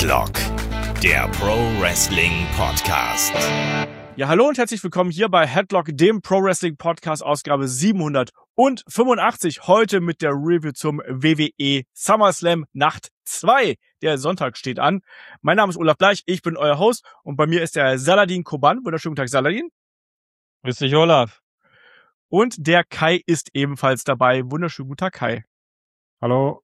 Headlock, der Pro Wrestling Podcast. Ja, hallo und herzlich willkommen hier bei Headlock, dem Pro Wrestling Podcast, Ausgabe 785. Heute mit der Review zum WWE SummerSlam Nacht 2. Der Sonntag steht an. Mein Name ist Olaf Bleich, ich bin euer Host und bei mir ist der Saladin Koban. Wunderschönen guten Tag, Saladin. Grüß dich, Olaf. Und der Kai ist ebenfalls dabei. Wunderschönen guten Tag, Kai. Hallo.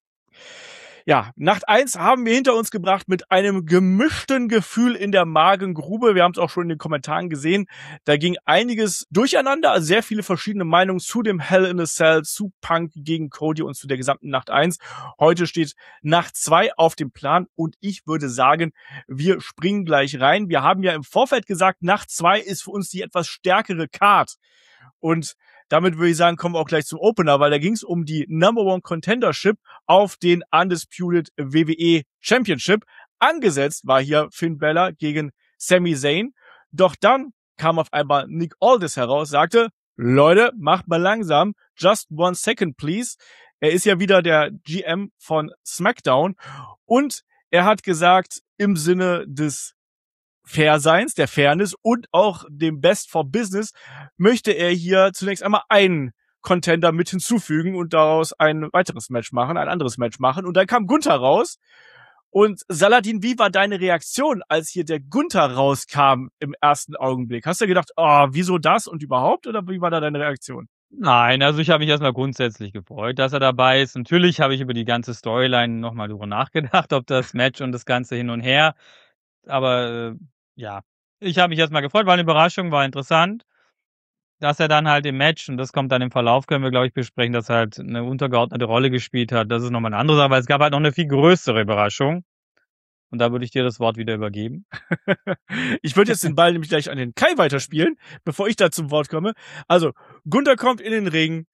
Ja, Nacht 1 haben wir hinter uns gebracht mit einem gemischten Gefühl in der Magengrube. Wir haben es auch schon in den Kommentaren gesehen. Da ging einiges durcheinander, also sehr viele verschiedene Meinungen zu dem Hell in a Cell, zu Punk gegen Cody und zu der gesamten Nacht 1. Heute steht Nacht 2 auf dem Plan und ich würde sagen, wir springen gleich rein. Wir haben ja im Vorfeld gesagt, Nacht 2 ist für uns die etwas stärkere Card. Und damit würde ich sagen, kommen wir auch gleich zum Opener, weil da ging es um die Number One Contendership auf den Undisputed WWE Championship. Angesetzt war hier Finn Balor gegen Sami Zayn. Doch dann kam auf einmal Nick Aldis heraus, sagte, Leute, macht mal langsam, just 1 second please. Er ist ja wieder der GM von SmackDown und er hat gesagt, im Sinne des Fairseins, der Fairness und auch dem Best for Business möchte er hier zunächst einmal einen Contender mit hinzufügen und daraus ein weiteres Match machen, ein anderes Match machen. Und dann kam Gunther raus. Und Saladin, wie war deine Reaktion, als hier der Gunther rauskam im ersten Augenblick? Hast du gedacht, oh, wieso das und überhaupt? Oder wie war da deine Reaktion? Nein, also ich habe mich erstmal grundsätzlich gefreut, dass er dabei ist. Natürlich habe ich über die ganze Storyline nochmal drüber nachgedacht, ob das Match und das Ganze hin und her. Aber ja, ich habe mich erstmal gefreut, war eine Überraschung, war interessant. Dass er dann halt im Match, und das kommt dann im Verlauf, können wir, glaube ich, besprechen, dass er halt eine untergeordnete Rolle gespielt hat. Das ist nochmal eine andere Sache, weil es gab halt noch eine viel größere Überraschung. Und da würde ich dir das Wort wieder übergeben. Ich würde jetzt den Ball nämlich gleich an den Kai weiterspielen, bevor ich da zum Wort komme. Also, Gunther kommt in den Ring.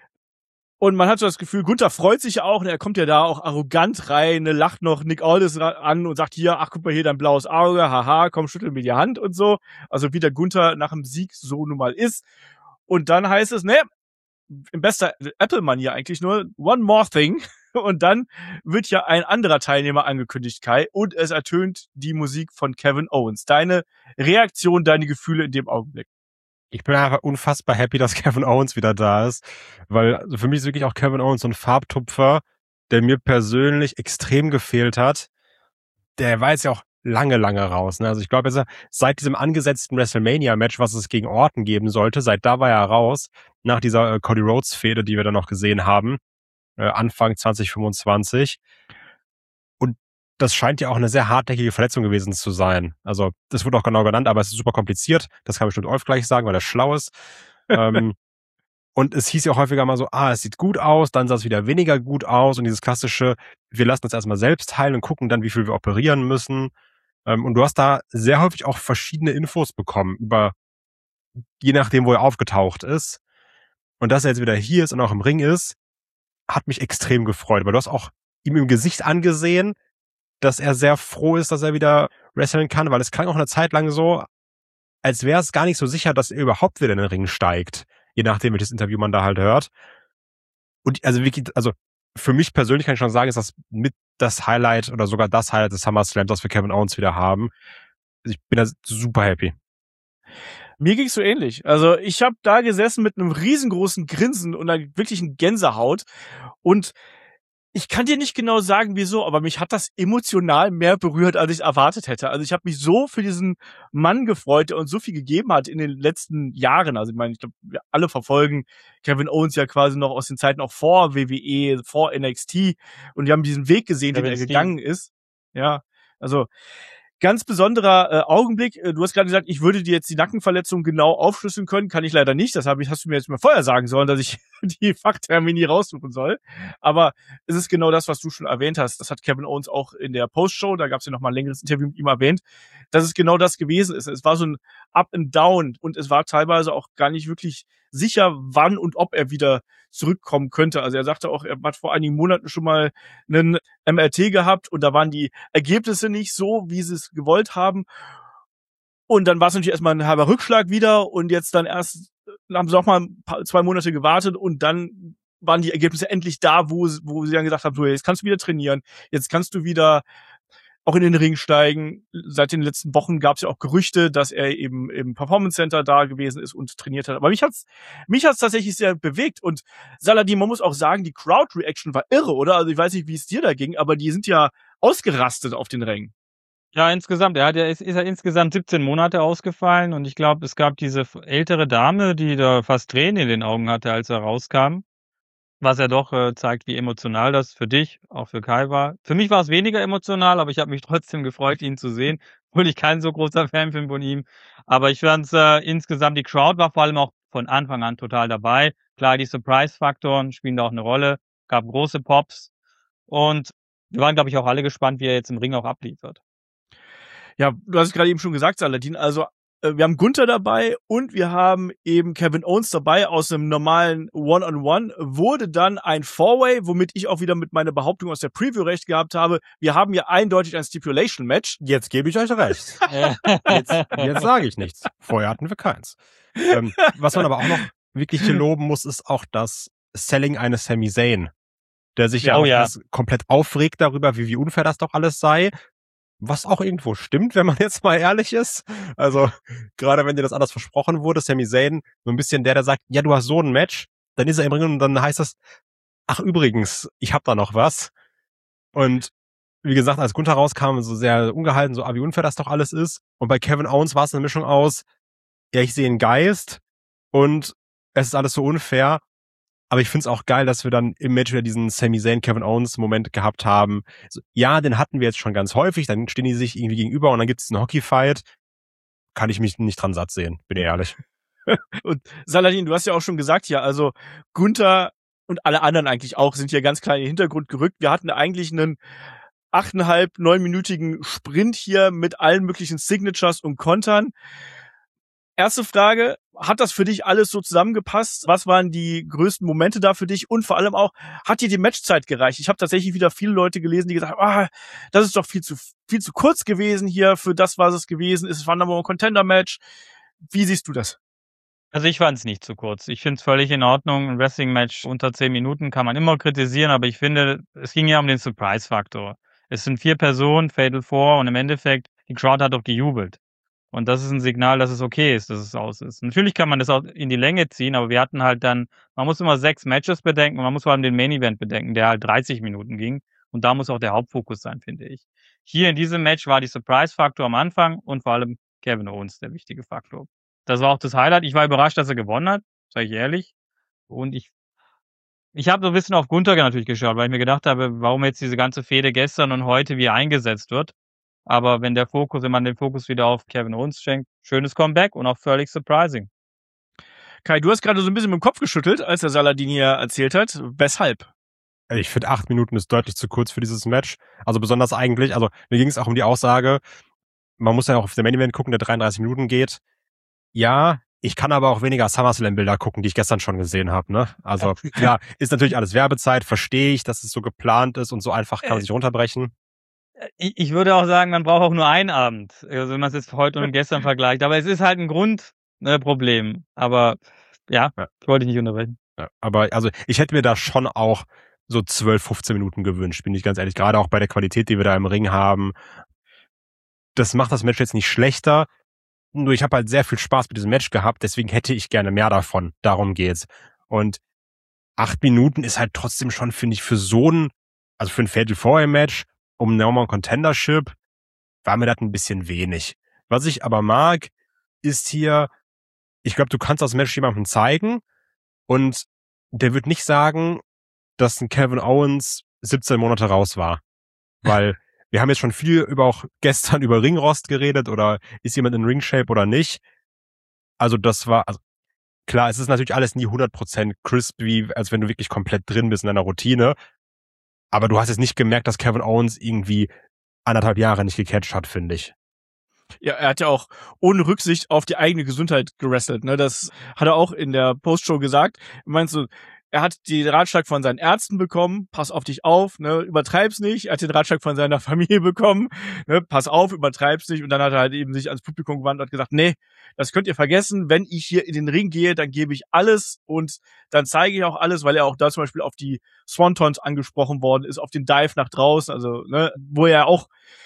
Und man hat so das Gefühl, Gunther freut sich ja auch, und er kommt ja da auch arrogant rein, lacht noch Nick Aldis an und sagt hier, ach guck mal hier, dein blaues Auge, haha, komm, schüttel mir die Hand und so. Also wie der Gunther nach dem Sieg so nun mal ist. Und dann heißt es, ne, in bester Apple-Manier eigentlich nur, one more thing. Und dann wird ja ein anderer Teilnehmer angekündigt, Kai, und es ertönt die Musik von Kevin Owens. Deine Reaktion, deine Gefühle in dem Augenblick? Ich bin einfach unfassbar happy, dass Kevin Owens wieder da ist, weil also für mich ist wirklich auch Kevin Owens so ein Farbtupfer, der mir persönlich extrem gefehlt hat. Der war jetzt ja auch lange raus. Ne? Also ich glaube, seit diesem angesetzten WrestleMania-Match, was es gegen Orton geben sollte, seit da war er raus, nach dieser Cody Rhodes-Fehde, die wir dann noch gesehen haben, Anfang 2025. Und das scheint ja auch eine sehr hartnäckige Verletzung gewesen zu sein. Also, das wird auch genau genannt, aber es ist super kompliziert. Das kann bestimmt Olf gleich sagen, weil er schlau ist. Und es hieß ja auch häufiger mal so, es sieht gut aus, dann sah es wieder weniger gut aus. Und dieses klassische, wir lassen uns erstmal selbst heilen und gucken dann, wie viel wir operieren müssen. Und du hast da sehr häufig auch verschiedene Infos bekommen, je nachdem, wo er aufgetaucht ist. Und dass er jetzt wieder hier ist und auch im Ring ist, hat mich extrem gefreut. Weil du hast auch ihm im Gesicht angesehen, dass er sehr froh ist, dass er wieder wresteln kann, weil es klang auch eine Zeit lang so, als wäre es gar nicht so sicher, dass er überhaupt wieder in den Ring steigt, je nachdem, welches Interview man da halt hört. Und also wirklich, also für mich persönlich kann ich schon sagen, ist das mit das Highlight oder sogar das Highlight des SummerSlams, das wir Kevin Owens wieder haben. Ich bin da super happy. Mir ging's so ähnlich. Also ich habe da gesessen mit einem riesengroßen Grinsen und einer wirklichen Gänsehaut und ich kann dir nicht genau sagen, wieso, aber mich hat das emotional mehr berührt, als ich erwartet hätte. Also ich habe mich so für diesen Mann gefreut, der uns so viel gegeben hat in den letzten Jahren. Also ich meine, ich glaube, wir alle verfolgen Kevin Owens ja quasi noch aus den Zeiten auch vor WWE, vor NXT und wir haben diesen Weg gesehen, den er gegangen ist. Ja, also ganz besonderer Augenblick. Du hast gerade gesagt, ich würde dir jetzt die Nackenverletzung genau aufschlüsseln können. Kann ich leider nicht. Das hast du mir jetzt mal vorher sagen sollen, dass ich die Fachtermini raussuchen soll. Aber es ist genau das, was du schon erwähnt hast. Das hat Kevin Owens auch in der Postshow, da gab es ja noch mal ein längeres Interview mit ihm erwähnt, dass es genau das gewesen ist. Es war so ein Up and Down und es war teilweise auch gar nicht wirklich sicher, wann und ob er wieder zurückkommen könnte. Also er sagte auch, er hat vor einigen Monaten schon mal einen MRT gehabt und da waren die Ergebnisse nicht so, wie sie es gewollt haben. Und dann war es natürlich erstmal ein halber Rückschlag wieder und jetzt dann erst haben sie auch mal 2 Monate gewartet und dann waren die Ergebnisse endlich da, wo sie dann gesagt haben, so, jetzt kannst du wieder trainieren, jetzt kannst du wieder auch in den Ring steigen. Seit den letzten Wochen gab es ja auch Gerüchte, dass er eben im Performance Center da gewesen ist und trainiert hat. Aber mich hat's tatsächlich sehr bewegt. Und Saladin, man muss auch sagen, die Crowd-Reaction war irre, oder? Also ich weiß nicht, wie es dir da ging, aber die sind ja ausgerastet auf den Rängen. Ja, insgesamt. Ist ja insgesamt 17 Monate ausgefallen und ich glaube, es gab diese ältere Dame, die da fast Tränen in den Augen hatte, als er rauskam. Was ja doch zeigt, wie emotional das für dich, auch für Kai war. Für mich war es weniger emotional, aber ich habe mich trotzdem gefreut, ihn zu sehen, obwohl ich kein so großer Fan bin von ihm. Aber ich fand's insgesamt, die Crowd war vor allem auch von Anfang an total dabei. Klar, die Surprise-Faktoren spielen da auch eine Rolle. Gab große Pops und wir waren, glaube ich, auch alle gespannt, wie er jetzt im Ring auch abliefert. Ja, du hast es gerade eben schon gesagt, Saladin. Also wir haben Gunther dabei und wir haben eben Kevin Owens dabei aus einem normalen One-on-One. Wurde dann ein Four-Way, womit ich auch wieder mit meiner Behauptung aus der Preview recht gehabt habe. Wir haben ja eindeutig ein Stipulation-Match. Jetzt gebe ich euch recht. Jetzt sage ich nichts. Vorher hatten wir keins. Was man aber auch noch wirklich hier loben muss, ist auch das Selling eines Sami Zayn, der sich komplett aufregt darüber, wie unfair das doch alles sei. Was auch irgendwo stimmt, wenn man jetzt mal ehrlich ist. Also, gerade wenn dir das anders versprochen wurde, Sami Zayn, so ein bisschen der sagt, ja, du hast so ein Match, dann ist er im Ring und dann heißt das, ach übrigens, ich hab da noch was. Und wie gesagt, als Gunther rauskam, so sehr ungehalten, so, wie unfair das doch alles ist. Und bei Kevin Owens war es eine Mischung aus, ja, ich sehe einen Geist und es ist alles so unfair. Aber ich find's auch geil, dass wir dann im Match wieder diesen Sami Zayn, Kevin Owens Moment gehabt haben. So, ja, den hatten wir jetzt schon ganz häufig, dann stehen die sich irgendwie gegenüber und dann gibt's einen Hockey-Fight. Kann ich mich nicht dran satt sehen, bin ich ehrlich. Und Saladin, du hast ja auch schon gesagt, ja, also Gunther und alle anderen eigentlich auch sind hier ganz klar in den Hintergrund gerückt. Wir hatten eigentlich einen 8,5, 9-minütigen Sprint hier mit allen möglichen Signatures und Kontern. Erste Frage, hat das für dich alles so zusammengepasst? Was waren die größten Momente da für dich? Und vor allem auch, hat dir die Matchzeit gereicht? Ich habe tatsächlich wieder viele Leute gelesen, die gesagt haben, das ist doch viel zu kurz gewesen hier für das, was es gewesen ist. Es war ein Number One Contender Match. Wie siehst du das? Also ich fand es nicht zu kurz. Ich finde es völlig in Ordnung. Ein Wrestling-Match unter 10 Minuten kann man immer kritisieren, aber ich finde, es ging ja um den Surprise-Faktor. Es sind 4 Personen, Fatal 4 und im Endeffekt, die Crowd hat doch gejubelt. Und das ist ein Signal, dass es okay ist, dass es aus ist. Natürlich kann man das auch in die Länge ziehen, aber wir hatten halt dann, man muss immer 6 Matches bedenken und man muss vor allem den Main Event bedenken, der halt 30 Minuten ging. Und da muss auch der Hauptfokus sein, finde ich. Hier in diesem Match war die Surprise-Faktor am Anfang und vor allem Kevin Owens der wichtige Faktor. Das war auch das Highlight. Ich war überrascht, dass er gewonnen hat, sage ich ehrlich. Und ich habe so ein bisschen auf Gunther natürlich geschaut, weil ich mir gedacht habe, warum jetzt diese ganze Fehde gestern und heute wie eingesetzt wird. Aber wenn man den Fokus wieder auf Kevin Owens schenkt, schönes Comeback und auch völlig surprising. Kai, du hast gerade so ein bisschen mit dem Kopf geschüttelt, als der Saladin hier erzählt hat. Weshalb? Ich finde 8 Minuten ist deutlich zu kurz für dieses Match. Also besonders eigentlich, also mir ging es auch um die Aussage, man muss ja auch auf den Main Event gucken, der 33 Minuten geht. Ja, ich kann aber auch weniger SummerSlam-Bilder gucken, die ich gestern schon gesehen habe, ne? Also klar, ist natürlich alles Werbezeit, verstehe ich, dass es so geplant ist und so einfach kann man sich runterbrechen. Ich würde auch sagen, man braucht auch nur einen Abend, also wenn man es jetzt heute und gestern vergleicht. Aber es ist halt ein Grundproblem. Aber ja, ich wollte dich nicht unterbrechen. Ja, aber also ich hätte mir da schon auch so 12, 15 Minuten gewünscht, bin ich ganz ehrlich. Gerade auch bei der Qualität, die wir da im Ring haben. Das macht das Match jetzt nicht schlechter. Nur ich habe halt sehr viel Spaß mit diesem Match gehabt, deswegen hätte ich gerne mehr davon. Darum geht's. Und 8 Minuten ist halt trotzdem schon, finde ich, für ein Fatal 4 Match um Normal Contendership war mir das ein bisschen wenig. Was ich aber mag, ist hier, ich glaube, du kannst das Match jemandem zeigen und der wird nicht sagen, dass ein Kevin Owens 17 Monate raus war. Weil wir haben jetzt schon viel auch gestern über Ringrost geredet oder ist jemand in Ringshape oder nicht. Also klar, es ist natürlich alles nie 100% crisp, wie als wenn du wirklich komplett drin bist in deiner Routine. Aber du hast jetzt nicht gemerkt, dass Kevin Owens irgendwie 1,5 Jahre nicht gecatcht hat, finde ich. Ja, er hat ja auch ohne Rücksicht auf die eigene Gesundheit gewrestelt, ne? Das hat er auch in der Postshow gesagt. Meinst du, er hat den Ratschlag von seinen Ärzten bekommen, pass auf dich auf, ne, übertreib's nicht. Er hat den Ratschlag von seiner Familie bekommen, ne, pass auf, übertreib's nicht. Und dann hat er halt eben sich ans Publikum gewandt und hat gesagt, nee, das könnt ihr vergessen. Wenn ich hier in den Ring gehe, dann gebe ich alles und dann zeige ich auch alles, weil er auch da zum Beispiel auf die Swantons angesprochen worden ist, auf den Dive nach draußen, also, ne, wo er auch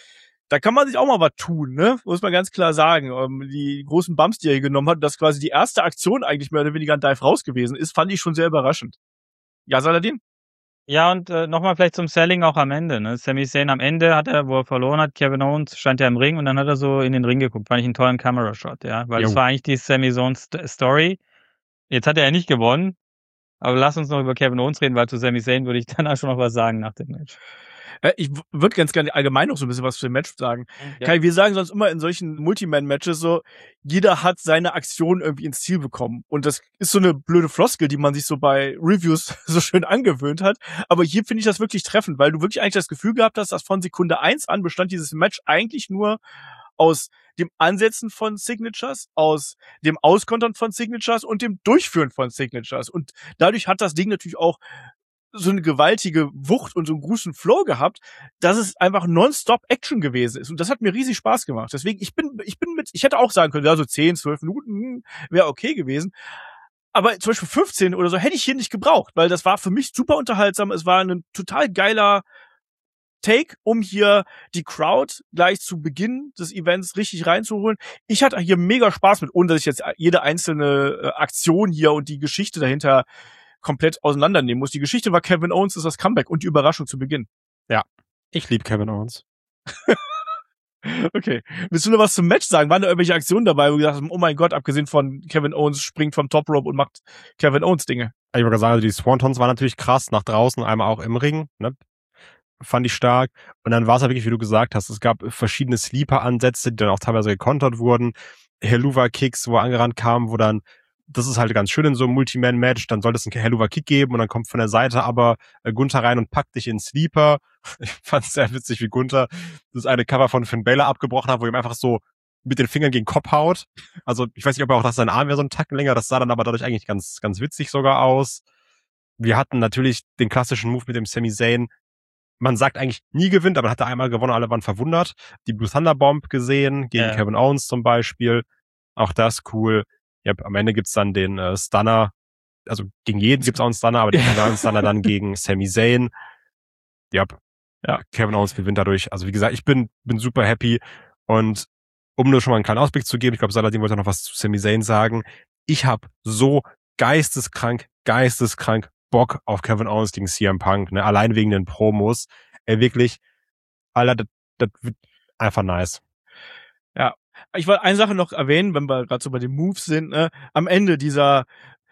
Da kann man sich auch mal was tun, ne? Muss man ganz klar sagen. Die großen Bumps, die er hier genommen hat, dass quasi die erste Aktion eigentlich mehr oder weniger ein Dive raus gewesen ist, fand ich schon sehr überraschend. Ja, Saladin? Ja, und nochmal vielleicht zum Selling auch am Ende. Ne? Sami Zayn am Ende hat er, wo er verloren hat, Kevin Owens stand ja im Ring und dann hat er so in den Ring geguckt. Fand ich einen tollen Camera-Shot, ja. Weil es war eigentlich die Sami Zayn-Story. Jetzt hat er ja nicht gewonnen. Aber lass uns noch über Kevin Owens reden, weil zu Sami Zayn würde ich dann auch schon noch was sagen nach dem Match. Ich würde ganz gerne allgemein noch so ein bisschen was zu dem Match sagen. Ja. Kai, wir sagen sonst immer in solchen Multiman-Matches so, jeder hat seine Aktion irgendwie ins Ziel bekommen. Und das ist so eine blöde Floskel, die man sich so bei Reviews so schön angewöhnt hat. Aber hier finde ich das wirklich treffend, weil du wirklich eigentlich das Gefühl gehabt hast, dass von Sekunde 1 an bestand dieses Match eigentlich nur aus dem Ansetzen von Signatures, aus dem Auskontern von Signatures und dem Durchführen von Signatures. Und dadurch hat das Ding natürlich auch so eine gewaltige Wucht und so einen großen Flow gehabt, dass es einfach nonstop Action gewesen ist. Und das hat mir riesig Spaß gemacht. Deswegen, ich hätte auch sagen können, ja, so 10, 12 Minuten wäre okay gewesen. Aber zum Beispiel 15 oder so hätte ich hier nicht gebraucht, weil das war für mich super unterhaltsam. Es war ein total geiler Take, um hier die Crowd gleich zu Beginn des Events richtig reinzuholen. Ich hatte hier mega Spaß mit, ohne dass ich jetzt jede einzelne Aktion hier und die Geschichte dahinter komplett auseinandernehmen muss. Die Geschichte war Kevin Owens ist das Comeback und die Überraschung zu Beginn. Ja, ich liebe Kevin Owens. Okay. Willst du noch was zum Match sagen? Waren da irgendwelche Aktionen dabei, wo du gesagt hast, oh mein Gott, abgesehen von Kevin Owens springt vom Top Rope und macht Kevin Owens Dinge? Ich würde sagen, also die Swantons waren natürlich krass, nach draußen, einmal auch im Ring, ne? Fand ich stark. Und dann war es ja wirklich, wie du gesagt hast, es gab verschiedene Sleeper-Ansätze, die dann auch teilweise gekontert wurden. Helluva-Kicks, wo er angerannt kam, wo dann, das ist halt ganz schön in so einem Multiman-Match, dann sollte es einen Helluva-Kick geben und dann kommt von der Seite aber Gunther rein und packt dich in Sleeper. Ich fand es sehr witzig, wie Gunther das eine Cover von Finn Balor abgebrochen hat, wo ihm einfach so mit den Fingern gegen den Kopf haut. Also ich weiß nicht, ob er auch, dass sein Arm wäre so einen Tacken länger, das sah dann aber dadurch eigentlich ganz, ganz witzig sogar aus. Wir hatten natürlich den klassischen Move mit dem Sami Zayn. Man sagt eigentlich nie gewinnt, aber man hatte einmal gewonnen, alle waren verwundert. Die Blue Thunder Bomb gesehen, gegen Kevin Owens zum Beispiel. Auch das cool. Ja, am Ende gibt's dann den Stunner. Also gegen jeden gibt's auch einen Stunner, aber den Stunner dann gegen Sami Zayn. Ja, Kevin Owens gewinnt dadurch. Also wie gesagt, ich bin super happy. Und um nur schon mal einen kleinen Ausblick zu geben, ich glaube, Saladin wollte noch was zu Sami Zayn sagen. Ich habe so geisteskrank Bock auf Kevin Owens gegen CM Punk, ne? Allein wegen den Promos. Wirklich, Alter, das wird einfach nice. Ja, ich wollte eine Sache noch erwähnen, wenn wir gerade so bei den Moves sind, ne? Am Ende dieser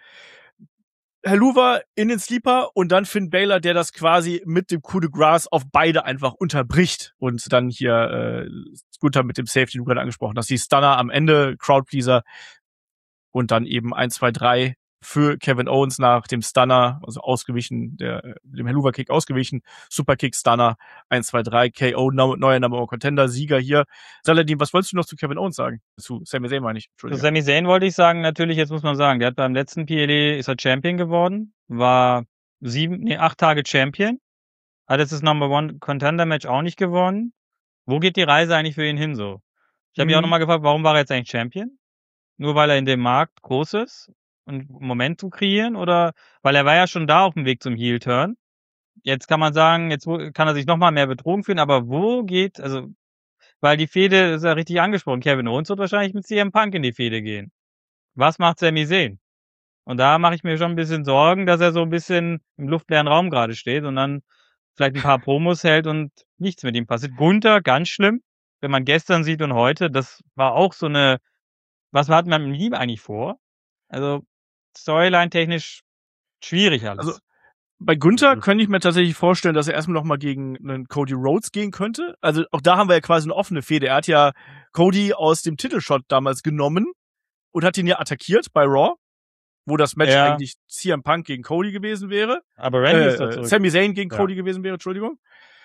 Helluva in den Sleeper und dann Finn Balor, der das quasi mit dem Coup de Grace auf beide einfach unterbricht und dann hier Gunther mit dem Safety, den du gerade angesprochen hast, die Stunner am Ende, Crowdpleaser und dann eben 1, 2, 3 für Kevin Owens nach dem Stunner, also ausgewichen, dem Helluva-Kick ausgewichen, Superkick, Stunner, 1, 2, 3, KO, neuer Number One Contender, Sieger hier. Saladin, was wolltest du noch zu Kevin Owens sagen? Zu Sami Zayn meine ich. Zu Sami Zayn wollte ich sagen, natürlich, jetzt muss man sagen, der hat beim letzten PLE, ist er Champion geworden, war 8 Tage Champion, hat jetzt das Number One Contender Match auch nicht gewonnen. Wo geht die Reise eigentlich für ihn hin so? Ich habe mich auch nochmal gefragt, warum war er jetzt eigentlich Champion? Nur weil er in dem Markt groß ist? Und Moment zu kreieren oder weil er war ja schon da auf dem Weg zum Heel-Turn. Jetzt kann man sagen, jetzt kann er sich nochmal mehr betrogen fühlen, aber wo geht, also, weil die Fehde ist ja richtig angesprochen, Kevin Owens wird wahrscheinlich mit CM Punk in die Fehde gehen. Was macht Sami Zayn? Und da mache ich mir schon ein bisschen Sorgen, dass er so ein bisschen im luftleeren Raum gerade steht und dann vielleicht ein paar Promos hält und nichts mit ihm passiert. Gunther, ganz schlimm, wenn man gestern sieht und heute, das war auch so eine, was hat man mit ihm eigentlich vor? Also, Storyline-technisch schwierig alles. Also bei Gunther könnte ich mir tatsächlich vorstellen, dass er erstmal noch mal gegen einen Cody Rhodes gehen könnte. Also auch da haben wir ja quasi eine offene Fehde. Er hat ja Cody aus dem Titelshot damals genommen und hat ihn ja attackiert bei Raw, wo das Match eigentlich CM Punk gegen Cody gewesen wäre. Aber Randy ist da zurück. Sami Zayn gegen Cody gewesen wäre, Entschuldigung.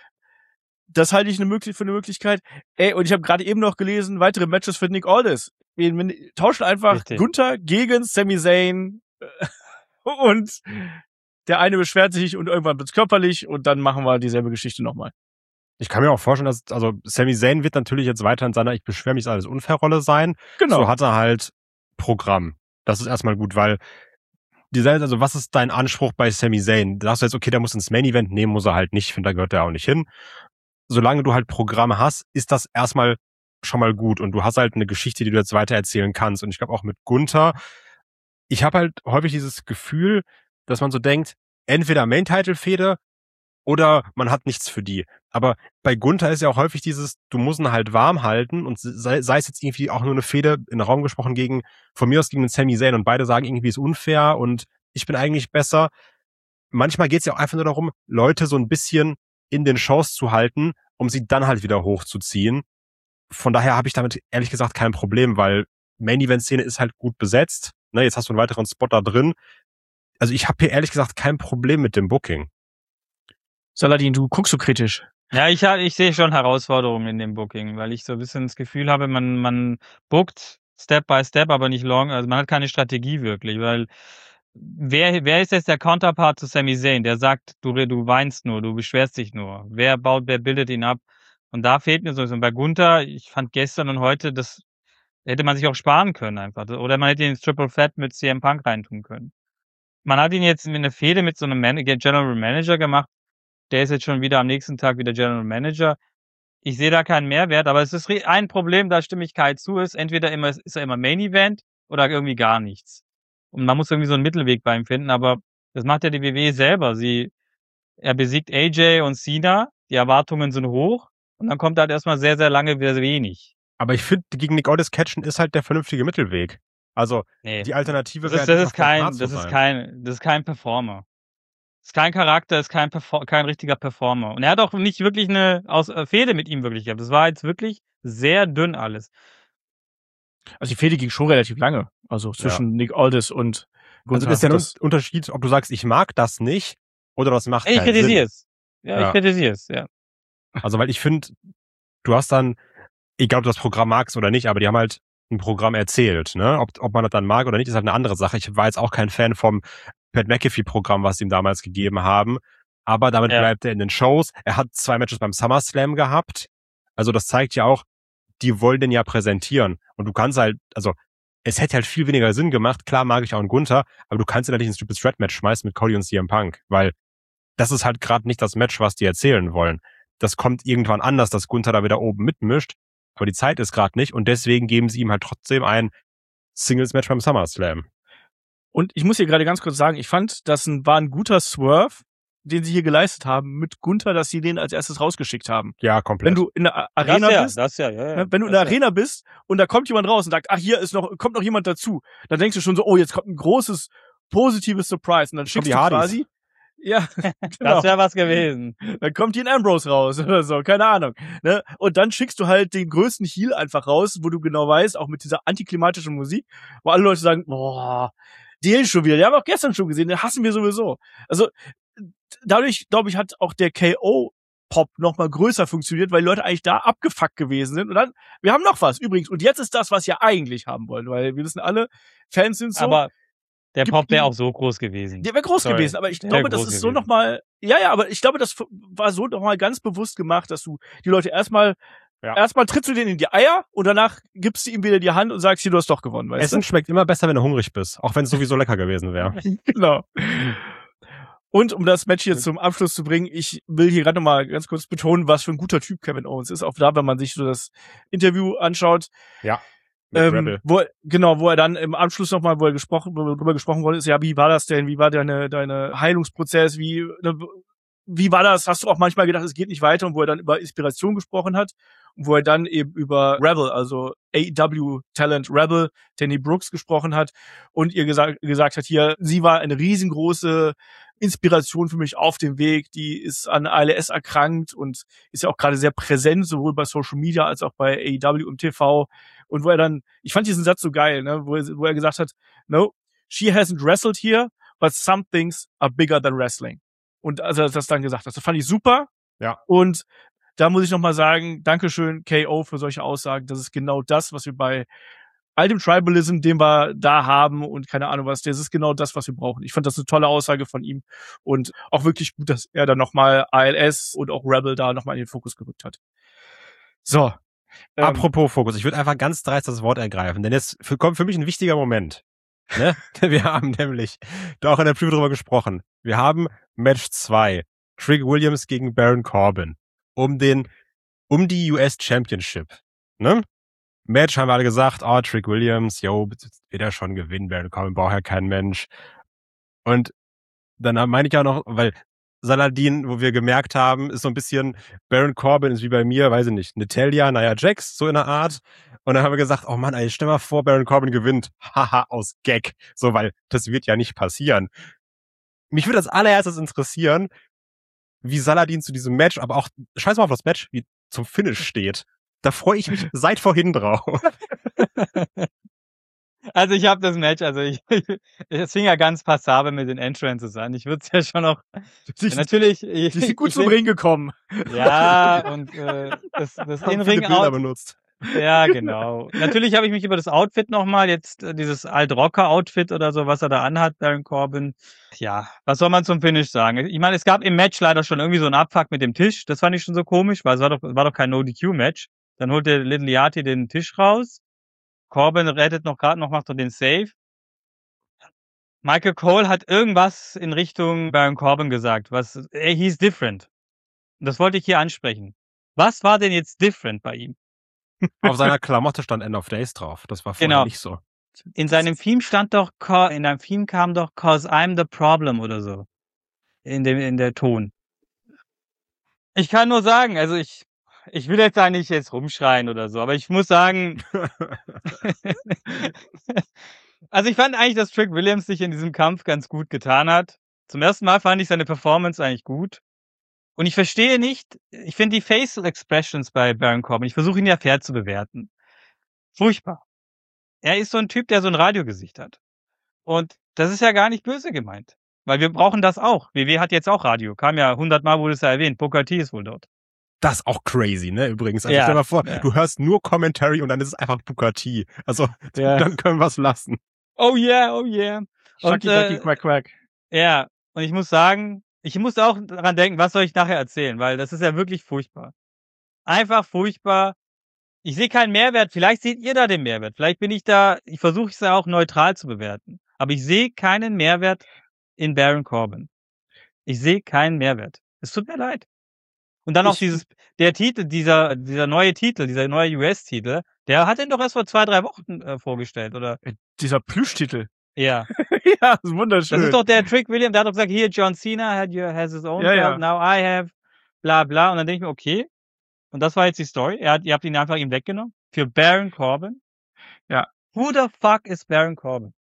Das halte ich für eine Möglichkeit. Und ich habe gerade eben noch gelesen, weitere Matches für Nick Aldis. Wir tauschen einfach Gunther gegen Sami Zayn und der eine beschwert sich und irgendwann wird's körperlich und dann machen wir dieselbe Geschichte nochmal. Ich kann mir auch vorstellen, dass, also Sami Zayn wird natürlich jetzt weiter in seiner Ich beschwere mich, ist alles Unfair-Rolle sein. Genau. So hat er halt Programm. Das ist erstmal gut, weil also was ist dein Anspruch bei Sami Zayn? Da sagst du jetzt, okay, der muss ins Main-Event nehmen, muss er halt nicht. Ich finde, da gehört er auch nicht hin. solange du halt Programme hast, ist das erstmal schon mal gut und du hast halt eine Geschichte, die du jetzt weitererzählen kannst. Und ich glaube auch mit Gunther, ich habe halt häufig dieses Gefühl, dass man so denkt, entweder Main-Title-Fehde oder man hat nichts für die. Aber bei Gunther ist ja auch häufig dieses, du musst ihn halt warm halten und sei es jetzt irgendwie auch nur eine Fehde in den Raum gesprochen von mir aus gegen den Sami Zayn und beide sagen irgendwie, ist unfair und ich bin eigentlich besser. Manchmal geht es ja auch einfach nur darum, Leute so ein bisschen in den Shows zu halten, um sie dann halt wieder hochzuziehen. Von daher habe ich damit ehrlich gesagt kein Problem, weil Main-Event-Szene ist halt gut besetzt. Ne, jetzt hast du einen weiteren Spot da drin. Also ich habe hier ehrlich gesagt kein Problem mit dem Booking. Saladin, du guckst so kritisch. Ja, ich sehe schon Herausforderungen in dem Booking, weil ich so ein bisschen das Gefühl habe, man bookt Step by Step, aber nicht long. Also man hat keine Strategie wirklich, weil wer ist jetzt der Counterpart zu Sami Zayn? Der sagt, du weinst nur, du beschwerst dich nur. Wer bildet ihn ab? Und da fehlt mir so ein bisschen. Bei Gunther, ich fand gestern und heute, das hätte man sich auch sparen können einfach. Oder man hätte ihn ins Triple Threat mit CM Punk reintun können. Man hat ihn jetzt in eine Fehde mit so einem General Manager gemacht. Der ist jetzt schon wieder am nächsten Tag wieder General Manager. Ich sehe da keinen Mehrwert, aber es ist ein Problem, da stimme ich Kai zu, ist entweder ist er immer Main Event oder irgendwie gar nichts. Und man muss irgendwie so einen Mittelweg bei ihm finden, aber das macht ja die WWE selber. Er besiegt AJ und Cena, die Erwartungen sind hoch und dann kommt halt erstmal sehr, sehr lange wieder wenig. Aber ich finde, gegen Nick Aldis catchen ist halt der vernünftige Mittelweg. Also, die Alternative das ist kein Performer. Ist kein Charakter, ist kein richtiger Performer. Und er hat auch nicht wirklich eine Fehde mit ihm wirklich gehabt. Das war jetzt wirklich sehr dünn alles. Also die Fehde ging schon relativ lange. Also zwischen Nick Aldis und Gunther. Also das ist ja ein Unterschied, ob du sagst, ich mag das nicht oder das macht keinen Sinn. Ich kritisiere es. Ja, ich kritisiere es, ja. Also weil ich finde, du hast dann, egal ob du das Programm magst oder nicht, aber die haben halt ein Programm erzählt, ne? Ob man das dann mag oder nicht, ist halt eine andere Sache. Ich war jetzt auch kein Fan vom Pat McAfee-Programm, was sie ihm damals gegeben haben. Aber damit bleibt er in den Shows. Er hat 2 Matches beim SummerSlam gehabt. Also das zeigt ja auch, die wollen den ja präsentieren. Und du kannst halt, also es hätte halt viel weniger Sinn gemacht. Klar mag ich auch einen Gunther, aber du kannst ihn halt nicht ins Triple Threat Match schmeißen mit Cody und CM Punk, weil das ist halt gerade nicht das Match, was die erzählen wollen. Das kommt irgendwann anders, dass Gunther da wieder oben mitmischt. Aber die Zeit ist gerade nicht und deswegen geben sie ihm halt trotzdem ein Singles-Match beim SummerSlam. Und ich muss hier gerade ganz kurz sagen, ich fand, das war ein guter Swerve, den sie hier geleistet haben mit Gunther, dass sie den als erstes rausgeschickt haben. Ja, komplett. Wenn du in der Arena bist, wenn du in der Arena bist und da kommt jemand raus und sagt, ach, kommt noch jemand dazu, dann denkst du schon so, oh, jetzt kommt ein großes, positives Surprise und dann schickst du quasi, ja, genau. Das wäre was gewesen. Dann kommt Dean Ambrose raus oder so, keine Ahnung. Ne? Und dann schickst du halt den größten Heel einfach raus, wo du genau weißt, auch mit dieser antiklimatischen Musik, wo alle Leute sagen, boah, den schon wieder, den haben wir auch gestern schon gesehen, den hassen wir sowieso. Also dadurch, glaube ich, hat auch der KO-Pop noch mal größer funktioniert, weil die Leute eigentlich da abgefuckt gewesen sind. Und dann, wir haben noch was übrigens. Und jetzt ist das, was wir eigentlich haben wollen, weil wir wissen alle, Fans sind so. Aber der Pop wäre auch so groß gewesen. Der wäre groß gewesen, aber ich glaube, das ist so nochmal, aber ich glaube, das war so nochmal ganz bewusst gemacht, dass du die Leute erstmal trittst du denen in die Eier und danach gibst du ihm wieder die Hand und sagst, hier, du hast doch gewonnen, weißt Essen schmeckt immer besser, wenn du hungrig bist, auch wenn es sowieso lecker gewesen wäre. Genau. Und um das Match hier zum Abschluss zu bringen, ich will hier gerade nochmal ganz kurz betonen, was für ein guter Typ Kevin Owens ist. Auch da, wenn man sich so das Interview anschaut. Ja. Wo er dann im Anschluss nochmal, wo drüber gesprochen worden ist, ja, wie war das denn? Wie war deine Heilungsprozess? Wie war das? Hast du auch manchmal gedacht, es geht nicht weiter? Und wo er dann über Inspiration gesprochen hat und wo er dann eben über Rebel, also AEW-Talent Rebel, Danny Brooks gesprochen hat und ihr gesagt hat, hier, sie war eine riesengroße Inspiration für mich auf dem Weg. Die ist an ALS erkrankt und ist ja auch gerade sehr präsent, sowohl bei Social Media als auch bei AEW und TV. Und wo er dann, ich fand diesen Satz so geil, ne, wo er gesagt hat, no, she hasn't wrestled here, but some things are bigger than wrestling. Und als er das dann gesagt hat, das fand ich super. Ja. Und da muss ich nochmal sagen, Dankeschön KO für solche Aussagen. Das ist genau das, was wir bei all dem Tribalism, den wir da haben und keine Ahnung was, das ist genau das, was wir brauchen. Ich fand das eine tolle Aussage von ihm und auch wirklich gut, dass er dann nochmal ALS und auch Rebel da nochmal in den Fokus gerückt hat. So. Apropos Fokus, ich würde einfach ganz dreist das Wort ergreifen, denn jetzt kommt für mich ein wichtiger Moment. Ne? Wir haben nämlich da auch in der Preview drüber gesprochen. Wir haben Match 2. Trick Williams gegen Baron Corbin. Um den um die US Championship. Ne? Match haben wir alle gesagt, Trick Williams, wird er schon gewinnen, Baron Corbin braucht ja kein Mensch. Und dann meine ich ja noch, weil Saladin, wo wir gemerkt haben, ist so ein bisschen, Baron Corbin ist wie bei mir, weiß ich nicht, Natalya, Nia Jax, so in der Art. Und dann haben wir gesagt, oh Mann, ey, stell mal vor, Baron Corbin gewinnt. Haha, aus Gag. So, weil das wird ja nicht passieren. Mich würde als allererstes interessieren, wie Saladin zu diesem Match, aber auch, scheiß mal auf das Match, wie zum Finish steht. Da freue ich mich seit vorhin drauf. Also ich habe das Match, es fing ja ganz passabel mit den Entrances an. Ich würde es ja schon noch, natürlich. Die sind gut zum Ring gekommen. Ja, und das In-Ring-Out. benutzt. Ja, genau. Natürlich habe ich mich über das Outfit nochmal, jetzt dieses Alt-Rocker-Outfit oder so, was er da anhat, Baron Corbin. Ja, was soll man zum Finish sagen? Ich meine, es gab im Match leider schon irgendwie so einen Abfuck mit dem Tisch. Das fand ich schon so komisch, weil es war doch kein No-DQ-Match. Dann holt der Liliati den Tisch raus. Corbin rettet macht doch den Save. Michael Cole hat irgendwas in Richtung Baron Corbin gesagt, he's different. Und das wollte ich hier ansprechen. Was war denn jetzt different bei ihm? Auf seiner Klamotte stand End of Days drauf. Das war vorher nicht so. In seinem Theme in einem Theme kam doch "Cause I'm the problem" oder so. In der Ton. Ich kann nur sagen, also ich will jetzt da nicht rumschreien oder so, aber ich muss sagen, also ich fand eigentlich, dass Trick Williams sich in diesem Kampf ganz gut getan hat. Zum ersten Mal fand ich seine Performance eigentlich gut. Und ich verstehe nicht, ich finde die Facial Expressions bei Baron Corbin, ich versuche ihn ja fair zu bewerten. Furchtbar. Er ist so ein Typ, der so ein Radiogesicht hat. Und das ist ja gar nicht böse gemeint. Weil wir brauchen das auch. WWE hat jetzt auch Radio. Kam ja 100-mal, wurde es ja erwähnt. Booker T ist wohl dort. Das ist auch crazy, ne, übrigens. Also stell dir mal vor, du hörst nur Commentary und dann ist es einfach Booker T. Also, dann können wir es lassen. Oh yeah, oh yeah. Shucky, Ducky, Quack, Quack. Ja, und ich muss sagen, ich muss auch daran denken, was soll ich nachher erzählen, weil das ist ja wirklich furchtbar. Einfach furchtbar. Ich sehe keinen Mehrwert. Vielleicht seht ihr da den Mehrwert. Vielleicht ich versuche es ja auch neutral zu bewerten. Aber ich sehe keinen Mehrwert in Baron Corbin. Ich sehe keinen Mehrwert. Es tut mir leid. Und dann auch dieser neue Titel, dieser neue US-Titel, der hat ihn doch erst vor 2-3 Wochen vorgestellt, oder? Dieser Plüschtitel. Ja. Ja, das ist wunderschön. Das ist doch der Trick Williams, der hat doch gesagt, hier, John Cena has his own belt, now I have, bla bla. Und dann denke ich mir, okay. Und das war jetzt die Story. Ihr habt ihn einfach ihm weggenommen. Für Baron Corbin. Ja. Who the fuck is Baron Corbin?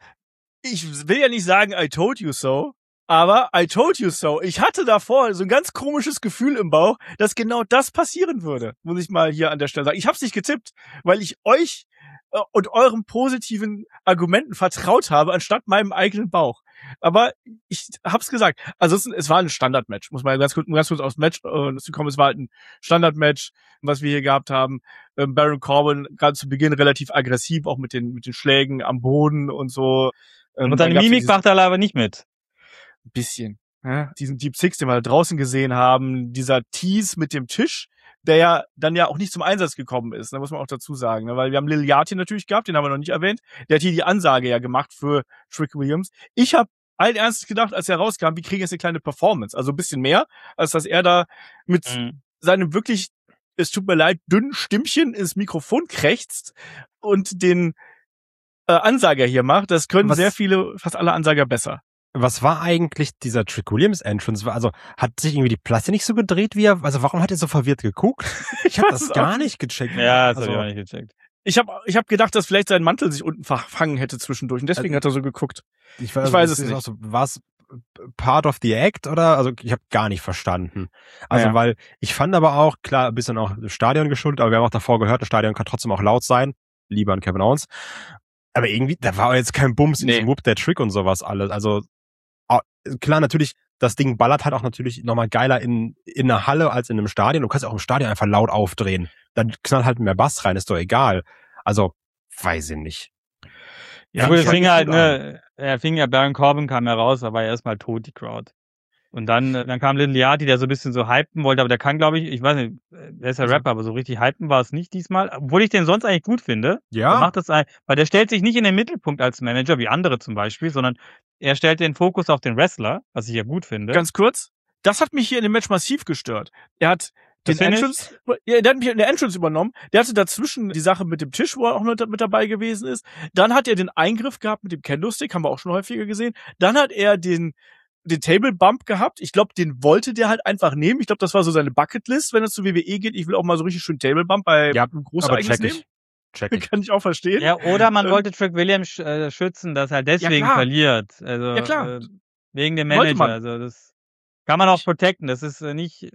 Ich will ja nicht sagen, I told you so. Aber I told you so. Ich hatte davor so ein ganz komisches Gefühl im Bauch, dass genau das passieren würde. Muss ich mal hier an der Stelle sagen. Ich hab's nicht getippt, weil ich euch und euren positiven Argumenten vertraut habe, anstatt meinem eigenen Bauch. Aber ich hab's gesagt. Also es war ein Standardmatch. Muss man ganz kurz aufs Match kommen. Es war halt ein Standardmatch, was wir hier gehabt haben. Baron Corbin gerade zu Beginn relativ aggressiv, auch mit den Schlägen am Boden und so. Und seine Mimik macht er aber nicht mit. Ein bisschen. Ja? Diesen Deep Six, den wir da draußen gesehen haben, dieser Tease mit dem Tisch, der ja dann ja auch nicht zum Einsatz gekommen ist, da muss man auch dazu sagen, ne? Weil wir haben Liliati natürlich gehabt, den haben wir noch nicht erwähnt, der hat hier die Ansage ja gemacht für Trick Williams. Ich habe allen Ernstes gedacht, als er rauskam, wie kriegen wir jetzt eine kleine Performance, also ein bisschen mehr, als dass er da mit seinem wirklich, es tut mir leid, dünnen Stimmchen ins Mikrofon krächzt und den Ansager hier macht. Das können fast alle Ansager besser. Was war eigentlich dieser Trick Williams Entrance? Also hat sich irgendwie die Platte nicht so gedreht, also warum hat er so verwirrt geguckt? Ich habe das gar nicht gecheckt. Ja, das habe ich auch nicht gecheckt. Ich hab gedacht, dass vielleicht sein Mantel sich unten verfangen hätte zwischendurch und deswegen hat er so geguckt. Ich weiß es nicht. War es part of the act oder? Also ich habe gar nicht verstanden. Also weil ich fand aber auch, klar, ein bisschen auch Stadion geschuldet, aber wir haben auch davor gehört, das Stadion kann trotzdem auch laut sein. Lieber an Kevin Owens. Aber irgendwie, da war jetzt kein Bums in diesem Whoop, der Trick und sowas alles. Also klar, natürlich, das Ding ballert halt auch natürlich nochmal geiler in einer Halle als in einem Stadion. Du kannst ja auch im Stadion einfach laut aufdrehen. Dann knallt halt mehr Bass rein, ist doch egal. Also, weiß ich nicht. Ja, gut, es fing ja, Baron Corbin kam ja raus, da war ja erstmal tot, die Crowd. Und dann kam Liliati, der so ein bisschen so hypen wollte, aber der kann, glaube ich weiß nicht, der ist ja Rapper, aber so richtig hypen war es nicht diesmal. Obwohl ich den sonst eigentlich gut finde. Ja. Der macht das, weil der stellt sich nicht in den Mittelpunkt als Manager, wie andere zum Beispiel, sondern er stellt den Fokus auf den Wrestler, was ich ja gut finde. Ganz kurz, das hat mich hier in dem Match massiv gestört. Er hat Das den Finish? Entrance, ja, der hat mich in der Entrance übernommen. Der hatte dazwischen die Sache mit dem Tisch, wo er auch mit dabei gewesen ist. Dann hat er den Eingriff gehabt mit dem Kendo-Stick, haben wir auch schon häufiger gesehen. Dann hat er den Table Bump gehabt. Ich glaube, den wollte der halt einfach nehmen. Ich glaube, das war so seine Bucketlist, wenn es zu WWE geht. Ich will auch mal so richtig schön Table Bump bei einem Großereignis nehmen. Check ich. Kann ich auch verstehen. Ja, oder man wollte Trick Williams schützen, dass er deswegen klar. verliert. Also Ja, klar. wegen dem Wollte Manager. man. Also das kann man auch protecten. Das ist nicht.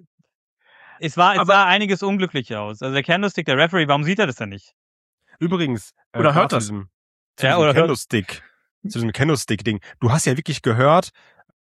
Es sah einiges unglücklicher aus. Also der Candlestick, der Referee, warum sieht er das denn nicht? Übrigens, Oder hört zu das. diesem Oder Candlestick, zu diesem Candlestick-Ding. Du hast ja wirklich gehört,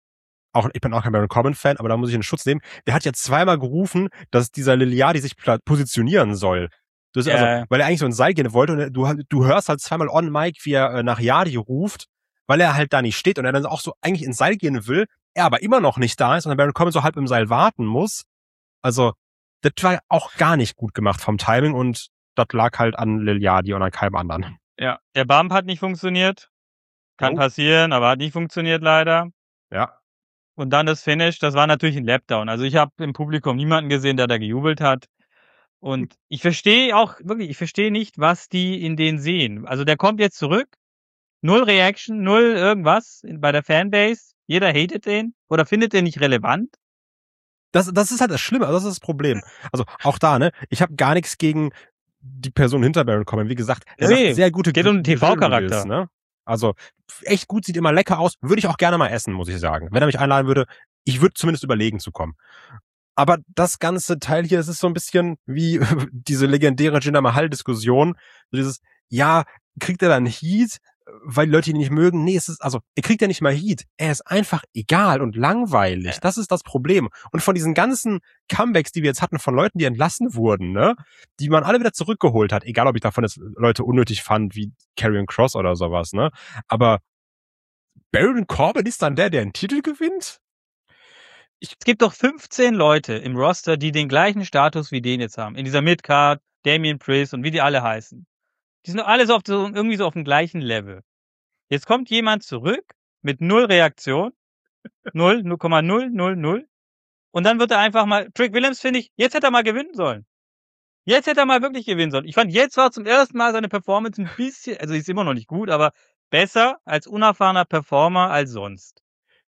ich bin auch kein Baron Corbin-Fan, aber da muss ich in Schutz nehmen. Der hat ja zweimal gerufen, dass dieser Liliadi sich positionieren soll. Also, weil er eigentlich so ins Seil gehen wollte und du hörst halt zweimal on Mic, wie er nach Yadi ruft, weil er halt da nicht steht und er dann auch so eigentlich ins Seil gehen will, er aber immer noch nicht da ist und dann Baron Corbin so halb im Seil warten muss. Also, das war auch gar nicht gut gemacht vom Timing und das lag halt an Liliadi und an keinem anderen. Ja. Der Bump hat nicht funktioniert. Kann passieren, aber hat nicht funktioniert leider. Ja. Und dann das Finish, das war natürlich ein Lapdown. Also ich habe im Publikum niemanden gesehen, der da gejubelt hat. Und ich verstehe nicht, was die in den sehen. Also der kommt jetzt zurück, 0 Reaction, 0 irgendwas bei der Fanbase. Jeder hatet den oder findet den nicht relevant. Das ist halt das Schlimme, also das ist das Problem. Also auch da, ne, ich habe gar nichts gegen die Person hinter Baron Corbin. Wie gesagt, der sagt sehr gute geht um den TV-Charakter. Ne? Also echt gut, sieht immer lecker aus. Würde ich auch gerne mal essen, muss ich sagen. Wenn er mich einladen würde, ich würde zumindest überlegen zu kommen. Aber das ganze Teil hier, es ist so ein bisschen wie diese legendäre Jinder Mahal-Diskussion. So dieses, ja, kriegt er dann Heat, weil die Leute ihn nicht mögen? Nee, er kriegt ja nicht mal Heat. Er ist einfach egal und langweilig. Ja. Das ist das Problem. Und von diesen ganzen Comebacks, die wir jetzt hatten, von Leuten, die entlassen wurden, ne, die man alle wieder zurückgeholt hat, egal ob ich davon jetzt Leute unnötig fand, wie Karrion Kross oder sowas, ne, aber Baron Corbin ist dann der einen Titel gewinnt? Es gibt doch 15 Leute im Roster, die den gleichen Status wie den jetzt haben. In dieser Midcard, Damian Priest und wie die alle heißen. Die sind doch alle irgendwie so auf dem gleichen Level. Jetzt kommt jemand zurück mit 0 Reaktion. 0,000. Und dann wird er einfach mal, Trick Williams, finde ich, jetzt hätte er mal gewinnen sollen. Jetzt hätte er mal wirklich gewinnen sollen. Ich fand, jetzt war zum ersten Mal seine Performance ein bisschen, also ist immer noch nicht gut, aber besser als unerfahrener Performer als sonst.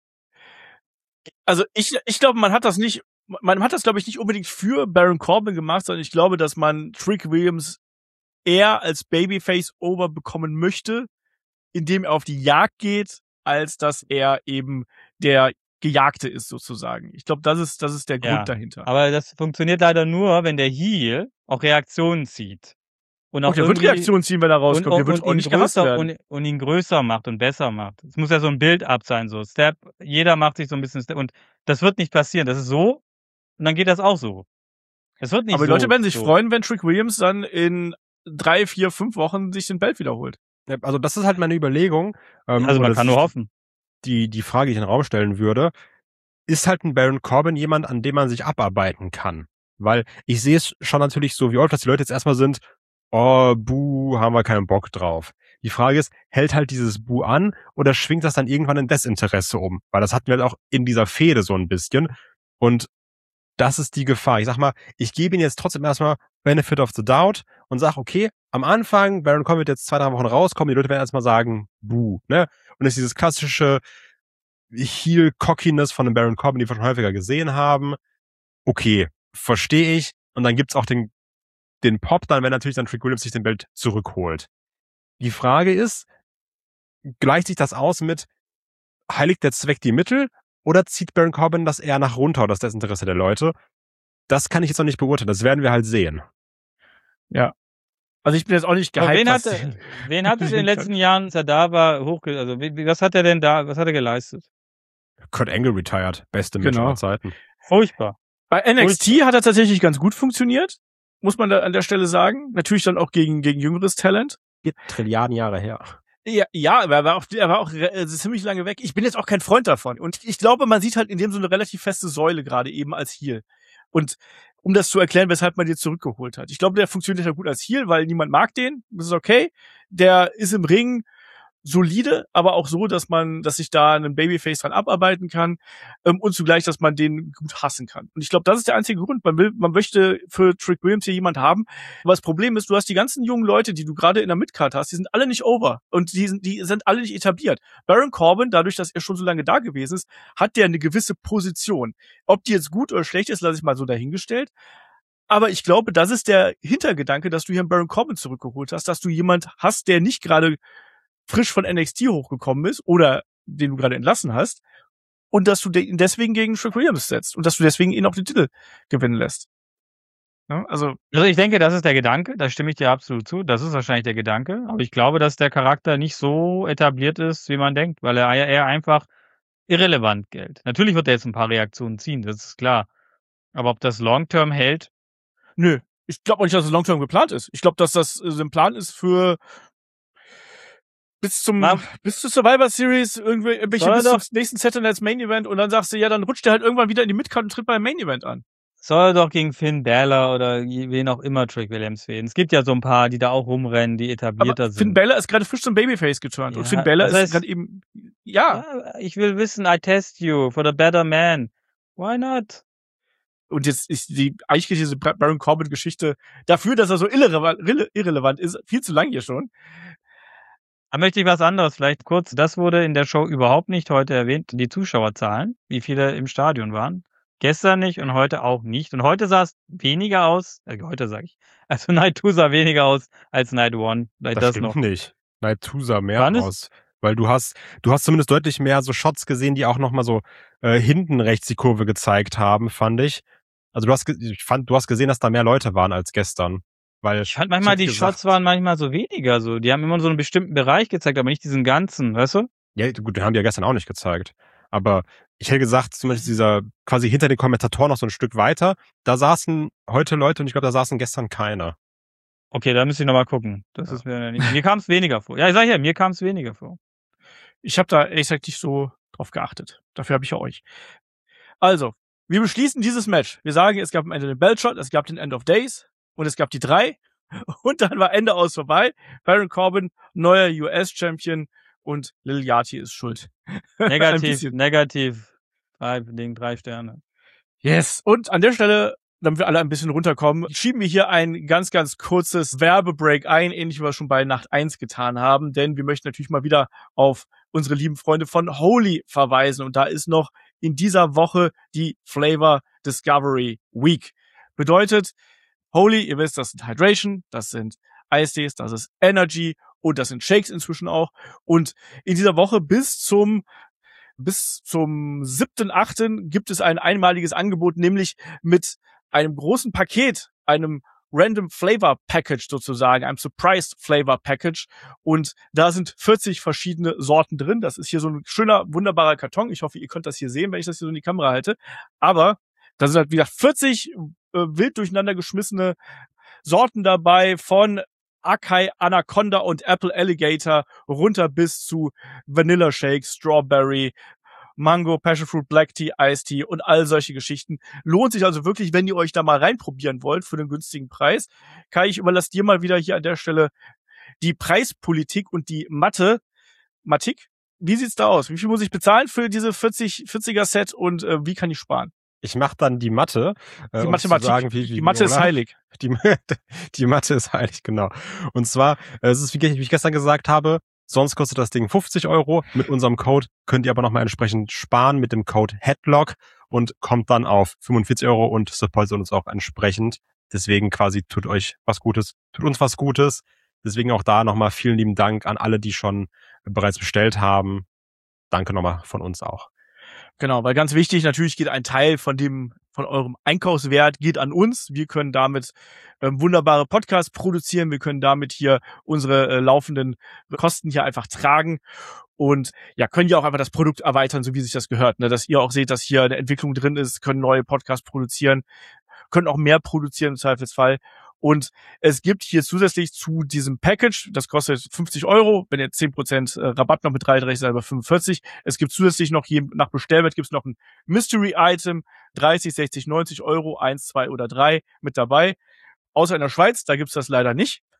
Also ich glaube, man hat das, glaube ich, nicht unbedingt für Baron Corbin gemacht, sondern ich glaube, dass man Trick Williams eher als Babyface over bekommen möchte, indem er auf die Jagd geht, als dass er eben der Gejagte ist, sozusagen. Ich glaube, das ist der Grund dahinter. Aber das funktioniert leider nur, wenn der Heel auch Reaktionen zieht. Und auch der wird Reaktionen ziehen, wenn er rauskommt. Der wird auch nicht gehasst werden. Und ihn größer macht und besser macht. Es muss ja so ein Build-up sein, so Step. Jeder macht sich so ein bisschen Step. Und das wird nicht passieren. Das ist so. Und dann geht das auch so. Es wird nicht aber so. Aber die Leute werden sich freuen, wenn Trick Williams dann in 3, 4, 5 Wochen sich den Belt wiederholt. Ja, also das ist halt meine Überlegung. Also man kann nur hoffen. Die Frage, die ich in den Raum stellen würde, ist halt ein Baron Corbin jemand, an dem man sich abarbeiten kann? Weil ich sehe es schon natürlich so, wie oft, dass die Leute jetzt erstmal sind, oh, buh, haben wir keinen Bock drauf. Die Frage ist, hält halt dieses Buh an oder schwingt das dann irgendwann in Desinteresse um? Weil das hatten wir halt auch in dieser Fehde so ein bisschen. Und das ist die Gefahr. Ich sag mal, ich gebe ihm jetzt trotzdem erstmal Benefit of the Doubt und sag, okay, am Anfang, Baron Corbin wird jetzt 2, 3 Wochen rauskommen, die Leute werden erstmal sagen, buh, ne? Und es ist dieses klassische Heel-Cockiness von dem Baron Corbin, die wir schon häufiger gesehen haben. Okay, verstehe ich. Und dann gibt's auch den Pop dann, wenn natürlich dann Trick Williams sich den Belt zurückholt. Die Frage ist, gleicht sich das aus mit, heiligt der Zweck die Mittel oder zieht Baron Corbin das eher nach runter oder ist das Interesse der Leute? Das kann ich jetzt noch nicht beurteilen. Das werden wir halt sehen. Ja. Also ich bin jetzt auch nicht gehypt. Wen hat er in den letzten Jahren, als er da war, was hat er denn da, was hat er geleistet? Kurt Angle retired. Beste Match aller Zeiten. Furchtbar. Bei NXT hat er tatsächlich ganz gut funktioniert. Muss man da an der Stelle sagen. Natürlich dann auch gegen jüngeres Talent. 4 Trilliarden Jahre her. Ja, aber er war auch ziemlich lange weg. Ich bin jetzt auch kein Freund davon. Und ich glaube, man sieht halt in dem so eine relativ feste Säule gerade eben als Heel. Und um das zu erklären, weshalb man den zurückgeholt hat. Ich glaube, der funktioniert ja gut als Heel, weil niemand mag den. Das ist okay. Der ist im Ring solide, aber auch so, dass sich da einen Babyface dran abarbeiten kann und zugleich, dass man den gut hassen kann. Und ich glaube, das ist der einzige Grund. Man möchte für Trick Williams hier jemand haben. Aber das Problem ist, du hast die ganzen jungen Leute, die du gerade in der Midcard hast, die sind alle nicht over und die sind alle nicht etabliert. Baron Corbin, dadurch, dass er schon so lange da gewesen ist, hat der eine gewisse Position. Ob die jetzt gut oder schlecht ist, lasse ich mal so dahingestellt. Aber ich glaube, das ist der Hintergedanke, dass du hier einen Baron Corbin zurückgeholt hast, dass du jemand hast, der nicht gerade frisch von NXT hochgekommen ist oder den du gerade entlassen hast und dass du ihn deswegen gegen Trick Williams setzt und dass du deswegen ihn auch den Titel gewinnen lässt. Ja, also ich denke, das ist der Gedanke, da stimme ich dir absolut zu, das ist wahrscheinlich der Gedanke, aber ich glaube, dass der Charakter nicht so etabliert ist, wie man denkt, weil er eher einfach irrelevant gilt. Natürlich wird er jetzt ein paar Reaktionen ziehen, das ist klar, aber ob das Long-Term hält? Nö, ich glaube auch nicht, dass es Long-Term geplant ist. Ich glaube, dass das ein Plan ist für bis zur Survivor Series irgendwie bis zum nächsten Saturday Night's Main Event und dann sagst du, ja, dann rutscht der halt irgendwann wieder in die Midcard und tritt beim Main Event an. Soll er doch gegen Finn Balor oder wen auch immer Trick Williams fehlen. Es gibt ja so ein paar, die da auch rumrennen, die etablierter aber sind. Finn Balor ist gerade frisch zum Babyface geturnt und Finn Balor ist gerade eben, ja. Ich will wissen, I test you for the better man. Why not? Und jetzt ist eigentlich diese Baron Corbin-Geschichte dafür, dass er so irrelevant ist, viel zu lang hier schon. Da möchte ich was anderes vielleicht kurz. Das wurde in der Show überhaupt nicht heute erwähnt. Die Zuschauerzahlen, wie viele im Stadion waren. Gestern nicht und heute auch nicht. Und heute sah es weniger aus, heute sage ich, also Night 2 sah weniger aus als Night 1. Das stimmt nicht. Night 2 sah mehr aus. Weil du hast zumindest deutlich mehr so Shots gesehen, die auch nochmal so hinten rechts die Kurve gezeigt haben, fand ich. Also du hast gesehen, dass da mehr Leute waren als gestern. Weil ich fand manchmal, die Shots waren manchmal so weniger. So. Die haben immer so einen bestimmten Bereich gezeigt, aber nicht diesen ganzen, weißt du? Ja, gut, den haben die ja gestern auch nicht gezeigt. Aber ich hätte gesagt, zum Beispiel dieser quasi hinter den Kommentatoren noch so ein Stück weiter, da saßen heute Leute und ich glaube, da saßen gestern keine. Okay, da müsste ich nochmal gucken. Das ist mir kam es weniger vor. Ja, ich sag ja, mir kam es weniger vor. Ich habe da ehrlich gesagt nicht so drauf geachtet. Dafür habe ich ja euch. Also, wir beschließen dieses Match. Wir sagen, es gab am Ende den Beltshot, es gab den End of Days und es gab die 3 und dann war Ende aus vorbei. Baron Corbin, neuer US-Champion und Lil Yachty ist schuld. Negativ. 3 Sterne. Yes. Und an der Stelle, damit wir alle ein bisschen runterkommen, schieben wir hier ein ganz, ganz kurzes Werbebreak ein, ähnlich wie wir schon bei Nacht 1 getan haben, denn wir möchten natürlich mal wieder auf unsere lieben Freunde von Holy verweisen und da ist noch in dieser Woche die Flavor Discovery Week. Bedeutet, Holy, ihr wisst, das sind Hydration, das sind Eistees, das ist Energy und das sind Shakes inzwischen auch. Und in dieser Woche bis zum 7.8. gibt es ein einmaliges Angebot, nämlich mit einem großen Paket, einem Random Flavor Package sozusagen, einem Surprise Flavor Package. Und da sind 40 verschiedene Sorten drin. Das ist hier so ein schöner, wunderbarer Karton. Ich hoffe, ihr könnt das hier sehen, wenn ich das hier so in die Kamera halte. Aber da sind halt wieder 40 wild durcheinander geschmissene Sorten dabei, von Akai Anaconda und Apple Alligator runter bis zu Vanilla Shake, Strawberry, Mango, Passion Fruit, Black Tea, Iced Tea und all solche Geschichten. Lohnt sich also wirklich, wenn ihr euch da mal reinprobieren wollt für einen günstigen Preis. Kai, ich überlasse dir mal wieder hier an der Stelle die Preispolitik und die Mathematik. Wie sieht's da aus? Wie viel muss ich bezahlen für diese 40er Set und wie kann ich sparen? Ich mache dann die Mathe. Die Mathematik. Sagen, die Mathe ist heilig. Die Mathe ist heilig, genau. Und zwar, es ist, wie ich gestern gesagt habe, sonst kostet das Ding 50 €. Mit unserem Code könnt ihr aber nochmal entsprechend sparen mit dem Code Headlock und kommt dann auf 45 € und supportet uns auch entsprechend. Deswegen quasi tut uns was Gutes. Deswegen auch da nochmal vielen lieben Dank an alle, die schon bereits bestellt haben. Danke nochmal von uns auch. Genau, weil ganz wichtig, natürlich geht ein Teil von eurem Einkaufswert geht an uns. Wir können damit wunderbare Podcasts produzieren. Wir können damit hier unsere laufenden Kosten hier einfach tragen und ja, können ja auch einfach das Produkt erweitern, so wie sich das gehört, ne? Dass ihr auch seht, dass hier eine Entwicklung drin ist, können neue Podcasts produzieren, können auch mehr produzieren im Zweifelsfall. Und es gibt hier zusätzlich zu diesem Package, das kostet 50 €, wenn ihr 10% Rabatt noch mit 33 seid, bei 45. Es gibt zusätzlich noch, je nach Bestellwert, gibt es noch ein Mystery-Item, 30, 60, 90 €, 1, 2 oder 3 mit dabei. Außer in der Schweiz, da gibt's das leider nicht.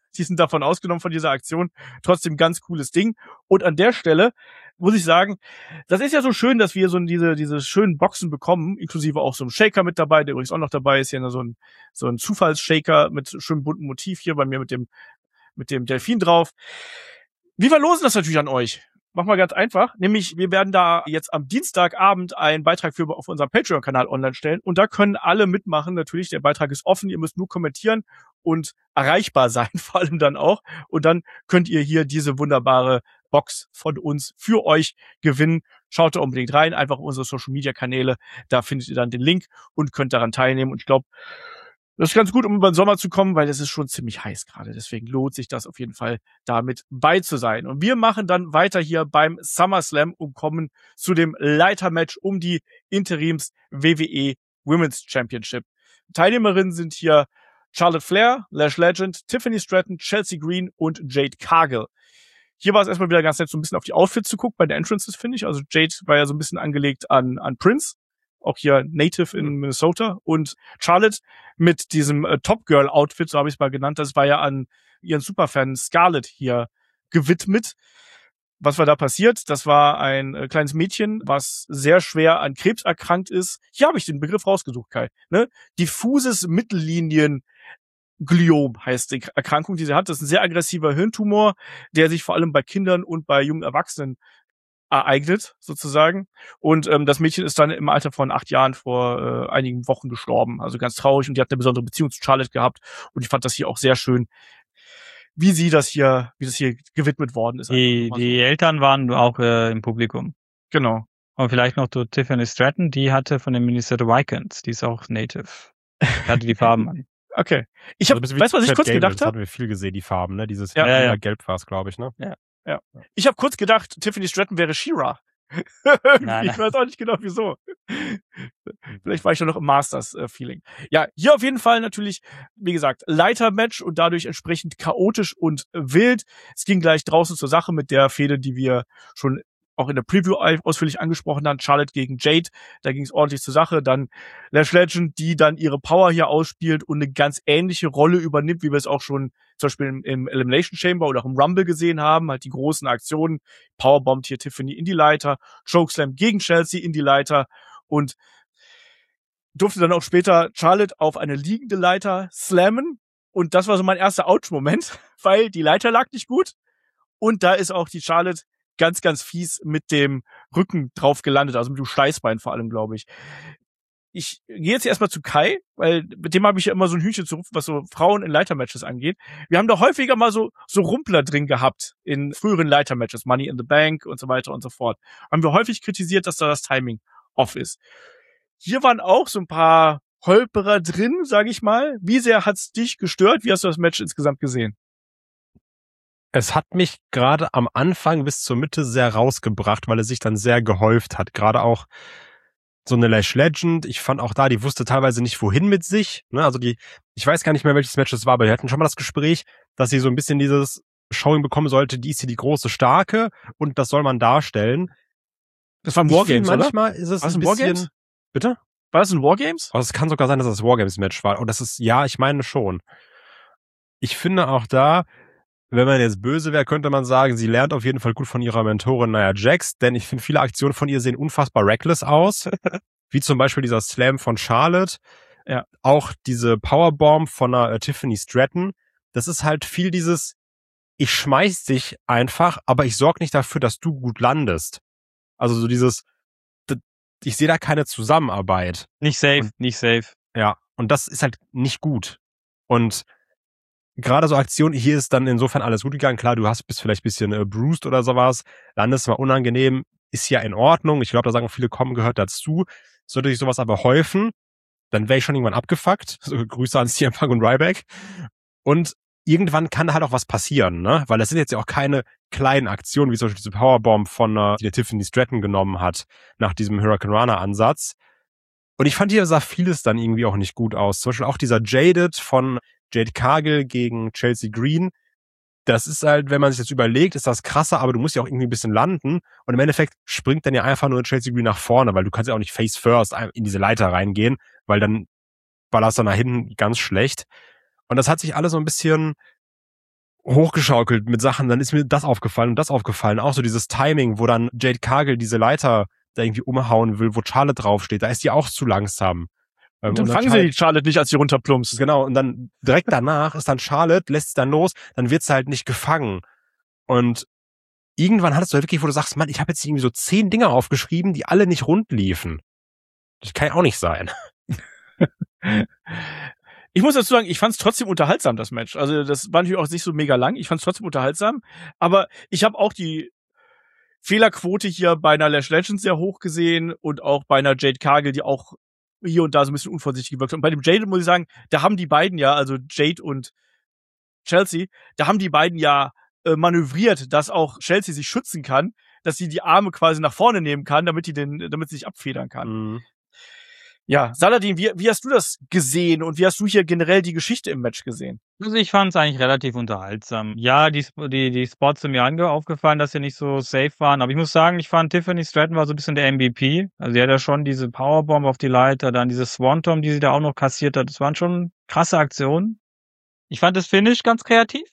Die sind davon ausgenommen von dieser Aktion. Trotzdem ganz cooles Ding. Und an der Stelle muss ich sagen, das ist ja so schön, dass wir so diese schönen Boxen bekommen, inklusive auch so einem Shaker mit dabei, der übrigens auch noch dabei ist, hier so ein Zufallsshaker mit schönem bunten Motiv hier bei mir mit dem Delfin drauf. Wir verlosen das natürlich an euch. Machen wir ganz einfach. Nämlich, wir werden da jetzt am Dienstagabend einen Beitrag für auf unserem Patreon-Kanal online stellen. Und da können alle mitmachen. Natürlich, der Beitrag ist offen. Ihr müsst nur kommentieren und erreichbar sein, vor allem dann auch. Und dann könnt ihr hier diese wunderbare Box von uns für euch gewinnen. Schaut da unbedingt rein. Einfach unsere Social-Media-Kanäle. Da findet ihr dann den Link und könnt daran teilnehmen. Und ich glaube, das ist ganz gut, um über den Sommer zu kommen, weil es ist schon ziemlich heiß gerade. Deswegen lohnt sich das auf jeden Fall, damit bei zu sein. Und wir machen dann weiter hier beim SummerSlam und kommen zu dem Leitermatch um die Interims WWE Women's Championship. Teilnehmerinnen sind hier Charlotte Flair, Lash Legend, Tiffany Stratton, Chelsea Green und Jade Cargill. Hier war es erstmal wieder ganz nett, so ein bisschen auf die Outfits zu gucken bei den Entrances, finde ich. Also Jade war ja so ein bisschen angelegt an Prince. Auch hier Native in Minnesota, und Charlotte mit diesem Top Girl Outfit, so habe ich es mal genannt, das war ja an ihren Superfan Scarlett hier gewidmet. Was war da passiert? Das war ein kleines Mädchen, was sehr schwer an Krebs erkrankt ist. Hier habe ich den Begriff rausgesucht, Kai. Ne? Diffuses Mittellinien Gliom heißt die Erkrankung, die sie hat. Das ist ein sehr aggressiver Hirntumor, der sich vor allem bei Kindern und bei jungen Erwachsenen ereignet, sozusagen. Und das Mädchen ist dann im Alter von 8 Jahren vor einigen Wochen gestorben. Also ganz traurig, und die hat eine besondere Beziehung zu Charlotte gehabt, und ich fand das hier auch sehr schön, wie das hier gewidmet worden ist. Die Eltern waren auch im Publikum. Genau. Und vielleicht noch zu Tiffany Stratton, die hatte von den Minnesota Vikings, die ist auch Native. Die hatte die Farben an. Okay. Weißt du, was ich kurz gedacht habe? Das hatten wir viel gesehen, die Farben, ne? Dieses Gelb war es, glaube ich, ne? Ja. Ja. Ich habe kurz gedacht, Tiffany Stratton wäre She-Ra. Nein. Ich weiß auch nicht genau, wieso. Vielleicht war ich schon noch im Masters-Feeling. Ja, hier auf jeden Fall natürlich, wie gesagt, Leiter-Match und dadurch entsprechend chaotisch und wild. Es ging gleich draußen zur Sache mit der Fehde, die wir schon auch in der Preview ausführlich angesprochen haben. Charlotte gegen Jade, da ging es ordentlich zur Sache. Dann Lash Legend, die dann ihre Power hier ausspielt und eine ganz ähnliche Rolle übernimmt, wie wir es auch schon zum Beispiel im Elimination Chamber oder auch im Rumble gesehen haben. Halt die großen Aktionen. Powerbombt hier Tiffany in die Leiter, Chokeslam gegen Chelsea in die Leiter und durfte dann auch später Charlotte auf eine liegende Leiter slammen. Und das war so mein erster Ouch-Moment, weil die Leiter lag nicht gut. Und da ist auch die Charlotte ganz, ganz fies mit dem Rücken drauf gelandet, also mit dem Steißbein vor allem, glaube ich. Ich gehe jetzt erstmal zu Kai, weil mit dem habe ich ja immer so ein Hühnchen zu rufen, was so Frauen in Leitermatches angeht. Wir haben da häufiger mal so Rumpler drin gehabt in früheren Leitermatches, Money in the Bank und so weiter und so fort. Haben wir häufig kritisiert, dass da das Timing off ist. Hier waren auch so ein paar Holperer drin, sage ich mal. Wie sehr hat's dich gestört? Wie hast du das Match insgesamt gesehen? Es hat mich gerade am Anfang bis zur Mitte sehr rausgebracht, weil es sich dann sehr gehäuft hat. Gerade auch so eine Lash Legend. Ich fand auch da, die wusste teilweise nicht, wohin mit sich. Ne? Also ich weiß gar nicht mehr, welches Match es war, aber wir hatten schon mal das Gespräch, dass sie so ein bisschen dieses Showing bekommen sollte, die ist hier die große Starke und das soll man darstellen. Das war ein Wargames, oder? Manchmal ist es ein bisschen... Wargames? Bitte? War das ein Wargames? Also es kann sogar sein, dass das Wargames-Match war. Und das ist, ja, ich meine schon. Ich finde auch da, wenn man jetzt böse wäre, könnte man sagen, sie lernt auf jeden Fall gut von ihrer Mentorin Nia Jax, denn ich finde, viele Aktionen von ihr sehen unfassbar reckless aus. Wie zum Beispiel dieser Slam von Charlotte. Ja. Auch diese Powerbomb von Tiffany Stratton. Das ist halt viel dieses, ich schmeiß dich einfach, aber ich sorge nicht dafür, dass du gut landest. Also so dieses, ich sehe da keine Zusammenarbeit. Nicht safe. Ja, und das ist halt nicht gut. Und gerade so Aktionen, hier ist dann insofern alles gut gegangen. Klar, bist vielleicht ein bisschen bruised oder sowas, landest mal unangenehm, ist ja in Ordnung. Ich glaube, da sagen viele, kommen gehört dazu. Sollte sich sowas aber häufen, dann wäre ich schon irgendwann abgefuckt. So, Grüße an CM Punk und Ryback. Und irgendwann kann halt auch was passieren, ne? Weil das sind jetzt ja auch keine kleinen Aktionen, wie zum Beispiel diese Powerbomb die der Tiffany Stratton genommen hat, nach diesem Hurricane Rana Ansatz. Und ich fand, hier sah vieles dann irgendwie auch nicht gut aus. Zum Beispiel auch dieser Jaded von Jade Cargill gegen Chelsea Green. Das ist halt, wenn man sich das überlegt, ist das krasser, aber du musst ja auch irgendwie ein bisschen landen. Und im Endeffekt springt dann ja einfach nur Chelsea Green nach vorne, weil du kannst ja auch nicht face first in diese Leiter reingehen, weil dann ballerst du nach hinten ganz schlecht. Und das hat sich alles so ein bisschen hochgeschaukelt mit Sachen, dann ist mir das aufgefallen und das aufgefallen. Auch so dieses Timing, wo dann Jade Cargill diese Leiter da irgendwie umhauen will, wo Charlotte draufsteht, da ist die auch zu langsam. Und dann fangen sie die Charlotte nicht, als sie runterplumpst. Genau, und dann direkt danach ist dann Charlotte, lässt sie dann los, dann wird sie halt nicht gefangen. Und irgendwann hattest du halt wirklich, wo du sagst, Mann, ich habe jetzt irgendwie so 10 Dinger aufgeschrieben, die alle nicht rund liefen. Das kann ja auch nicht sein. Ich muss dazu sagen, ich fand es trotzdem unterhaltsam, das Match. Also das war natürlich auch nicht so mega lang. Ich fand es trotzdem unterhaltsam. Aber ich habe auch die Fehlerquote hier bei einer Lash Legends sehr hoch gesehen und auch bei einer Jade Cargill, die auch hier und da so ein bisschen unvorsichtig gewirkt hat. Und bei dem Jade muss ich sagen, da haben die beiden ja, also Jade und Chelsea, da haben die beiden ja manövriert, dass auch Chelsea sich schützen kann, dass sie die Arme quasi nach vorne nehmen kann, damit sie sich abfedern kann. Mhm. Ja, Saladin, wie hast du das gesehen und wie hast du hier generell die Geschichte im Match gesehen? Also ich fand es eigentlich relativ unterhaltsam. Ja, die Spots sind mir aufgefallen, dass sie nicht so safe waren. Aber ich muss sagen, ich fand Tiffany Stratton war so ein bisschen der MVP. Also sie hat ja schon diese Powerbomb auf die Leiter, dann diese Swanton, die sie da auch noch kassiert hat. Das waren schon krasse Aktionen. Ich fand das Finish ganz kreativ.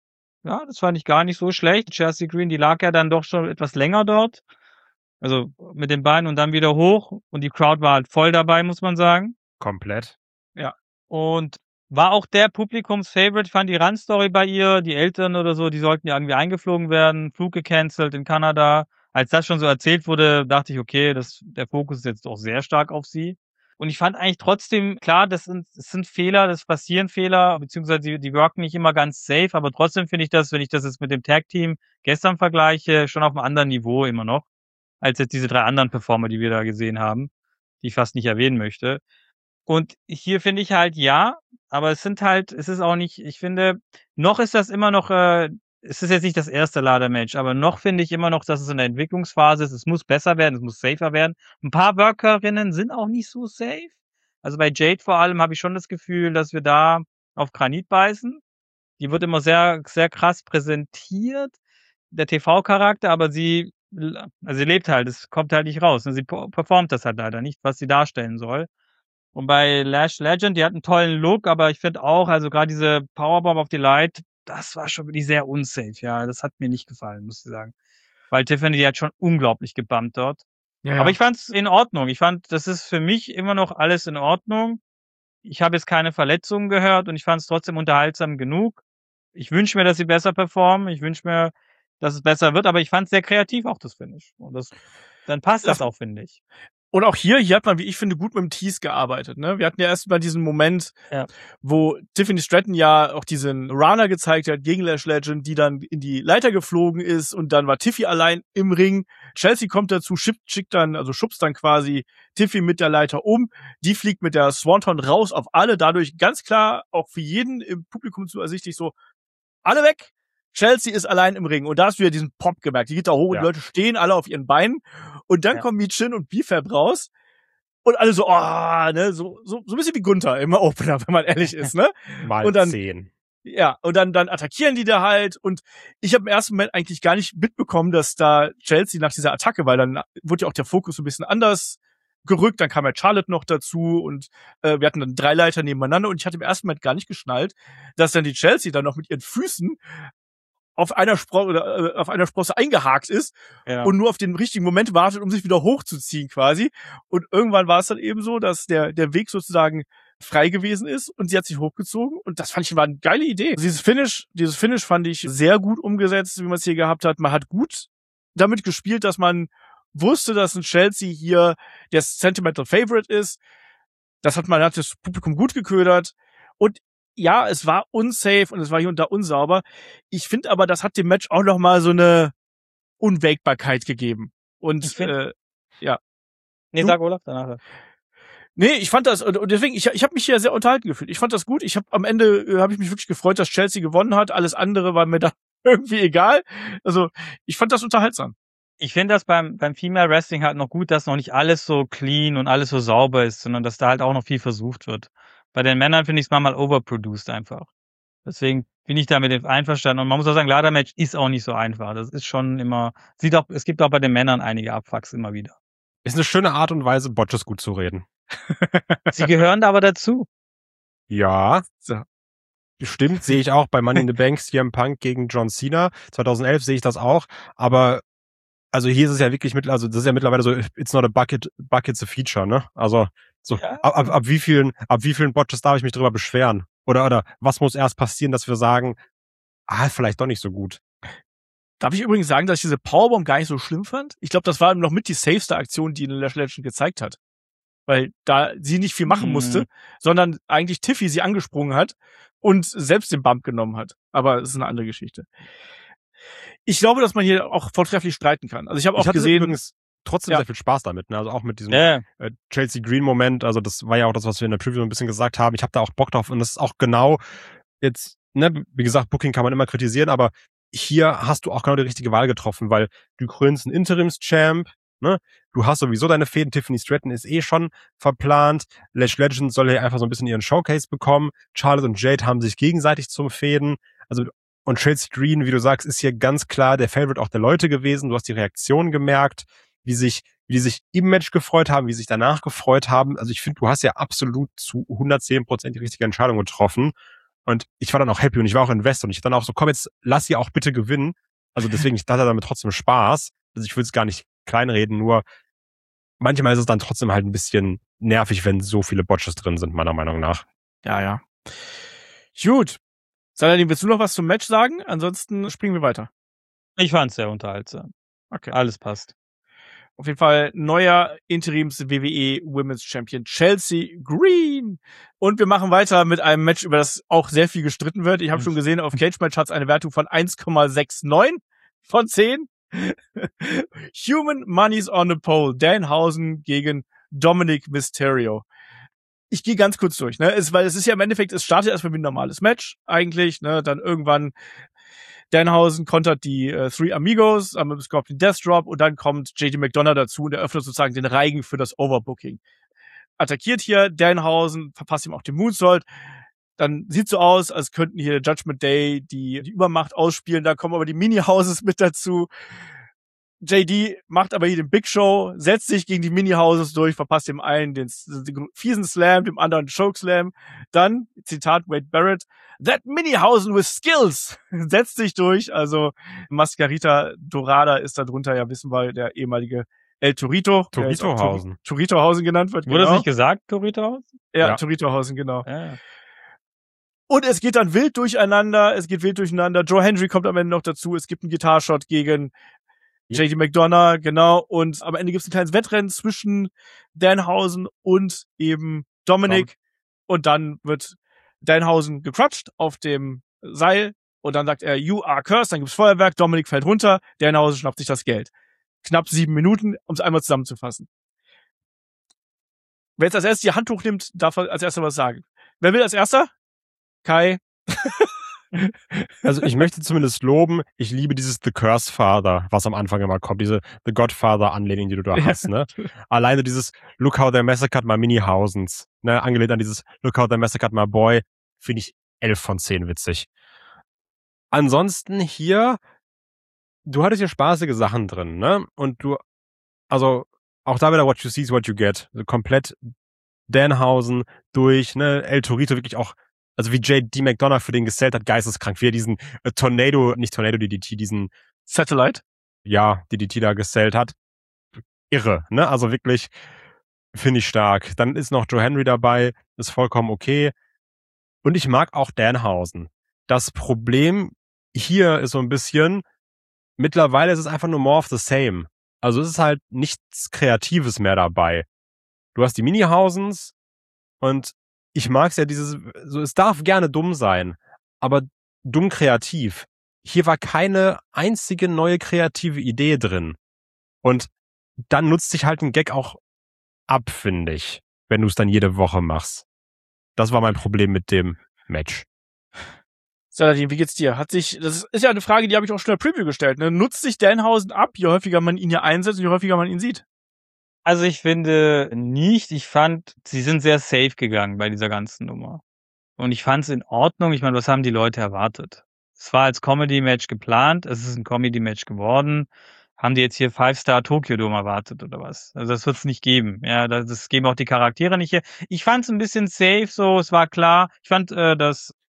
Ja, das fand ich gar nicht so schlecht. Chelsea Green, die lag ja dann doch schon etwas länger dort. Also mit den Beinen und dann wieder hoch. Und die Crowd war halt voll dabei, muss man sagen. Komplett. Ja. Und war auch der Publikumsfavorite. Ich fand die Run-Story bei ihr, die Eltern oder so, die sollten ja irgendwie eingeflogen werden, Flug gecancelt in Kanada. Als das schon so erzählt wurde, dachte ich, okay, der Fokus ist jetzt auch sehr stark auf sie. Und ich fand eigentlich trotzdem, klar, das sind Fehler, das passieren Fehler, beziehungsweise die worken nicht immer ganz safe, aber trotzdem finde ich das, wenn ich das jetzt mit dem Tag-Team gestern vergleiche, schon auf einem anderen Niveau immer noch, als jetzt diese 3 anderen Performer, die wir da gesehen haben, die ich fast nicht erwähnen möchte. Und hier finde ich halt ja, aber es ist auch nicht, ich finde, noch ist das immer noch, es ist jetzt nicht das erste Ladder-Match, aber noch finde ich immer noch, dass es in der Entwicklungsphase ist. Es muss besser werden, es muss safer werden. Ein paar Workerinnen sind auch nicht so safe. Also bei Jade vor allem habe ich schon das Gefühl, dass wir da auf Granit beißen. Die wird immer sehr, sehr krass präsentiert, der TV-Charakter, aber sie lebt halt, es kommt halt nicht raus. Sie performt das halt leider nicht, was sie darstellen soll. Und bei Lash Legend, die hat einen tollen Look, aber ich finde auch, also gerade diese Powerbomb auf die Light, das war schon wirklich sehr unsafe. Ja, das hat mir nicht gefallen, muss ich sagen. Weil Tiffany, die hat schon unglaublich gebumpt dort. Ja, Aber ich fand's in Ordnung. Ich fand, das ist für mich immer noch alles in Ordnung. Ich habe jetzt keine Verletzungen gehört und ich fand es trotzdem unterhaltsam genug. Ich wünsche mir, dass sie besser performen. Ich wünsche mir, dass es besser wird, aber ich fand es sehr kreativ auch, das Finish. Und dann passt das auch, finde ich. Und auch hier hat man, wie ich finde, gut mit dem Tease gearbeitet. Ne? Wir hatten ja erst mal diesen Moment, wo Tiffany Stratton ja auch diesen Runner gezeigt hat gegen Lash Legend, die dann in die Leiter geflogen ist und dann war Tiffy allein im Ring. Chelsea kommt dazu, schubst dann quasi Tiffy mit der Leiter um. Die fliegt mit der Swanton raus auf alle, dadurch ganz klar auch für jeden im Publikum zu ersichtlich so, alle weg. Chelsea ist allein im Ring und da hast du ja diesen Pop gemerkt. Die geht da hoch und die Leute stehen alle auf ihren Beinen und dann kommen Michin und B-Fab raus und alle so, so ein bisschen wie Gunther im Opener, wenn man ehrlich ist, ne? Mal und dann, 10. Ja, und dann attackieren die da halt und ich habe im ersten Moment eigentlich gar nicht mitbekommen, dass da Chelsea nach dieser Attacke, weil dann wurde ja auch der Fokus so ein bisschen anders gerückt, dann kam ja Charlotte noch dazu und wir hatten dann 3 Leiter nebeneinander und ich hatte im ersten Moment gar nicht geschnallt, dass dann die Chelsea dann noch mit ihren Füßen auf einer Sprosse eingehakt ist und nur auf den richtigen Moment wartet, um sich wieder hochzuziehen quasi. Und irgendwann war es dann eben so, dass der Weg sozusagen frei gewesen ist und sie hat sich hochgezogen und das fand ich war eine geile Idee. Dieses Finish fand ich sehr gut umgesetzt, wie man es hier gehabt hat. Man hat gut damit gespielt, dass man wusste, dass ein Chelsea hier der Sentimental Favorite ist. Man hat das Publikum gut geködert und ja, es war unsafe und es war hier und da unsauber. Ich finde aber, das hat dem Match auch noch mal so eine Unwägbarkeit gegeben. Und Nee, sag Olaf, danach. Nee, ich fand das, und deswegen, ich habe mich hier sehr unterhalten gefühlt. Ich fand das gut. Am Ende habe ich mich wirklich gefreut, dass Chelsea gewonnen hat. Alles andere war mir da irgendwie egal. Also, ich fand das unterhaltsam. Ich finde das beim Female Wrestling halt noch gut, dass noch nicht alles so clean und alles so sauber ist, sondern dass da halt auch noch viel versucht wird. Bei den Männern finde ich es manchmal overproduced einfach. Deswegen bin ich damit einverstanden. Und man muss auch sagen, Ladder-Match ist auch nicht so einfach. Das ist schon immer, es gibt auch bei den Männern einige Abfucks immer wieder. Ist eine schöne Art und Weise, Botches gut zu reden. Sie gehören da aber dazu. Ja. So. Stimmt, sehe ich auch bei Money in the Bank, CM Punk gegen John Cena. 2011 sehe ich das auch. Aber also hier ist es ja wirklich das ist ja mittlerweile so, it's not a bucket, bucket's a feature, ne? Also so Ja. ab wie vielen Botches darf ich mich drüber beschweren? Oder was muss erst passieren, dass wir sagen, vielleicht doch nicht so gut. Darf ich übrigens sagen, dass ich diese Powerbomb gar nicht so schlimm fand? Ich glaube, das war noch mit die safeste Aktion, die Lash Legend gezeigt hat. Weil da sie nicht viel machen musste, sondern eigentlich Tiffy sie angesprungen hat und selbst den Bump genommen hat. Aber es ist eine andere Geschichte. Ich glaube, dass man hier auch vortrefflich streiten kann. Also ich habe auch gesehen, übrigens trotzdem sehr viel Spaß damit, ne? Also auch mit diesem Ja. Chelsea Green Moment, also das war ja auch das, was wir in der Preview ein bisschen gesagt haben. Ich habe da auch Bock drauf und das ist auch genau jetzt, ne, wie gesagt, Booking kann man immer kritisieren, aber hier hast du auch genau die richtige Wahl getroffen, weil du krönst einen Interims-Champ, ne? Du hast sowieso deine Fäden, Tiffany Stratton ist schon verplant, Lash Legend soll ja einfach so ein bisschen ihren Showcase bekommen, Charlotte und Jade haben sich gegenseitig zum Fäden, also und Chelsea Green, wie du sagst, ist hier ganz klar der Favorite auch der Leute gewesen, du hast die Reaktion gemerkt, wie die sich im Match gefreut haben, wie sie sich danach gefreut haben, also ich finde, du hast ja absolut zu 110% die richtige Entscheidung getroffen. Und ich war dann auch happy und ich war auch invest und ich dann auch so, komm jetzt, lass sie auch bitte gewinnen. Also deswegen, ich hatte damit trotzdem Spaß. Also ich will es gar nicht kleinreden, nur manchmal ist es dann trotzdem halt ein bisschen nervig, wenn so viele Botches drin sind, meiner Meinung nach. ja. Gut. Saladin, willst du noch was zum Match sagen? Ansonsten springen wir weiter. Ich fand's sehr unterhaltsam. Okay. Alles passt. Auf jeden Fall neuer Interims-WWE Women's Champion Chelsea Green. Und wir machen weiter mit einem Match, über das auch sehr viel gestritten wird. Ich habe schon gesehen, auf Cage Match hat es eine Wertung von 1,69 von 10. Human Money's on the Pole. Danhausen gegen Dominic Mysterio. Ich gehe ganz kurz durch, ne? Weil es ist ja im Endeffekt, es startet erstmal wie ein normales Match eigentlich, ne? Dann irgendwann Danhausen kontert die Three Amigos mit dem Scorpion Death Drop und dann kommt JD McDonough dazu und eröffnet sozusagen den Reigen für das Overbooking. Attackiert hier Danhausen, verpasst ihm auch den Moonsault. Dann sieht so aus, als könnten hier Judgment Day die Übermacht ausspielen. Da kommen aber die Mini-Houses mit dazu. JD macht aber hier den Big Show, setzt sich gegen die Mini-Houses durch, verpasst dem einen den fiesen Slam, dem anderen den Chokeslam. Dann, Zitat Wade Barrett, that Mini-Housen with skills setzt sich durch. Also Mascarita Dorada ist da drunter, ja wissen wir, der ehemalige El Torito. Toritohausen. Toritohausen genannt wird, Wurde das nicht gesagt, Toritohausen? Ja, Toritohausen, genau. Ja. Und es geht dann wild durcheinander. Joe Hendry kommt am Ende noch dazu. Es gibt einen Guitar-Shot gegen JD McDonough, genau. Und am Ende gibt es ein kleines Wettrennen zwischen Danhausen und eben Dominic. Und dann wird Danhausen gecrutcht auf dem Seil. Und dann sagt er, you are cursed. Dann gibt's Feuerwerk. Dominic fällt runter. Danhausen schnappt sich das Geld. Knapp 7 Minuten, um es einmal zusammenzufassen. Wer jetzt als erstes die Hand hochnimmt, darf als erster was sagen. Wer will als erster? Kai. Also ich möchte zumindest loben, ich liebe dieses The Curse Father, was am Anfang immer kommt, diese The Godfather-Anlehnung, die du da hast, ne? Alleine dieses Look how they massacred my Mini-Housens, ne? Angelehnt an dieses Look how they massacred my boy, finde ich 11 von 10 witzig. Ansonsten hier, du hattest hier spaßige Sachen drin, ne? Und also auch da wieder what you see is what you get. Also komplett Danhausen durch, ne? El Torito wirklich auch, also wie JD McDonough für den gesellt hat, geisteskrank. Wie er diesen DDT, diesen Satellite? Ja, DDT da gesellt hat. Irre, ne? Also wirklich, finde ich stark. Dann ist noch Joe Hendry dabei, ist vollkommen okay. Und ich mag auch Danhausen. Das Problem hier ist so ein bisschen, mittlerweile ist es einfach nur more of the same. Also es ist halt nichts Kreatives mehr dabei. Du hast die Mini-Housens und ich mag's ja es darf gerne dumm sein, aber dumm kreativ. Hier war keine einzige neue kreative Idee drin. Und dann nutzt sich halt ein Gag auch ab, finde ich, wenn du es dann jede Woche machst. Das war mein Problem mit dem Match. Saladin, wie geht's dir? Das ist ja eine Frage, die habe ich auch schon in der Preview gestellt, ne? Nutzt sich Danhausen ab, je häufiger man ihn hier einsetzt und je häufiger man ihn sieht? Also ich finde nicht. Ich fand, sie sind sehr safe gegangen bei dieser ganzen Nummer. Und ich fand es in Ordnung. Ich meine, was haben die Leute erwartet? Es war als Comedy-Match geplant. Es ist ein Comedy-Match geworden. Haben die jetzt hier 5-Star Tokyo Dome erwartet oder was? Also das wird es nicht geben. Ja, das geben auch die Charaktere nicht hier. Ich fand es ein bisschen safe so. Es war klar. Ich fand, dass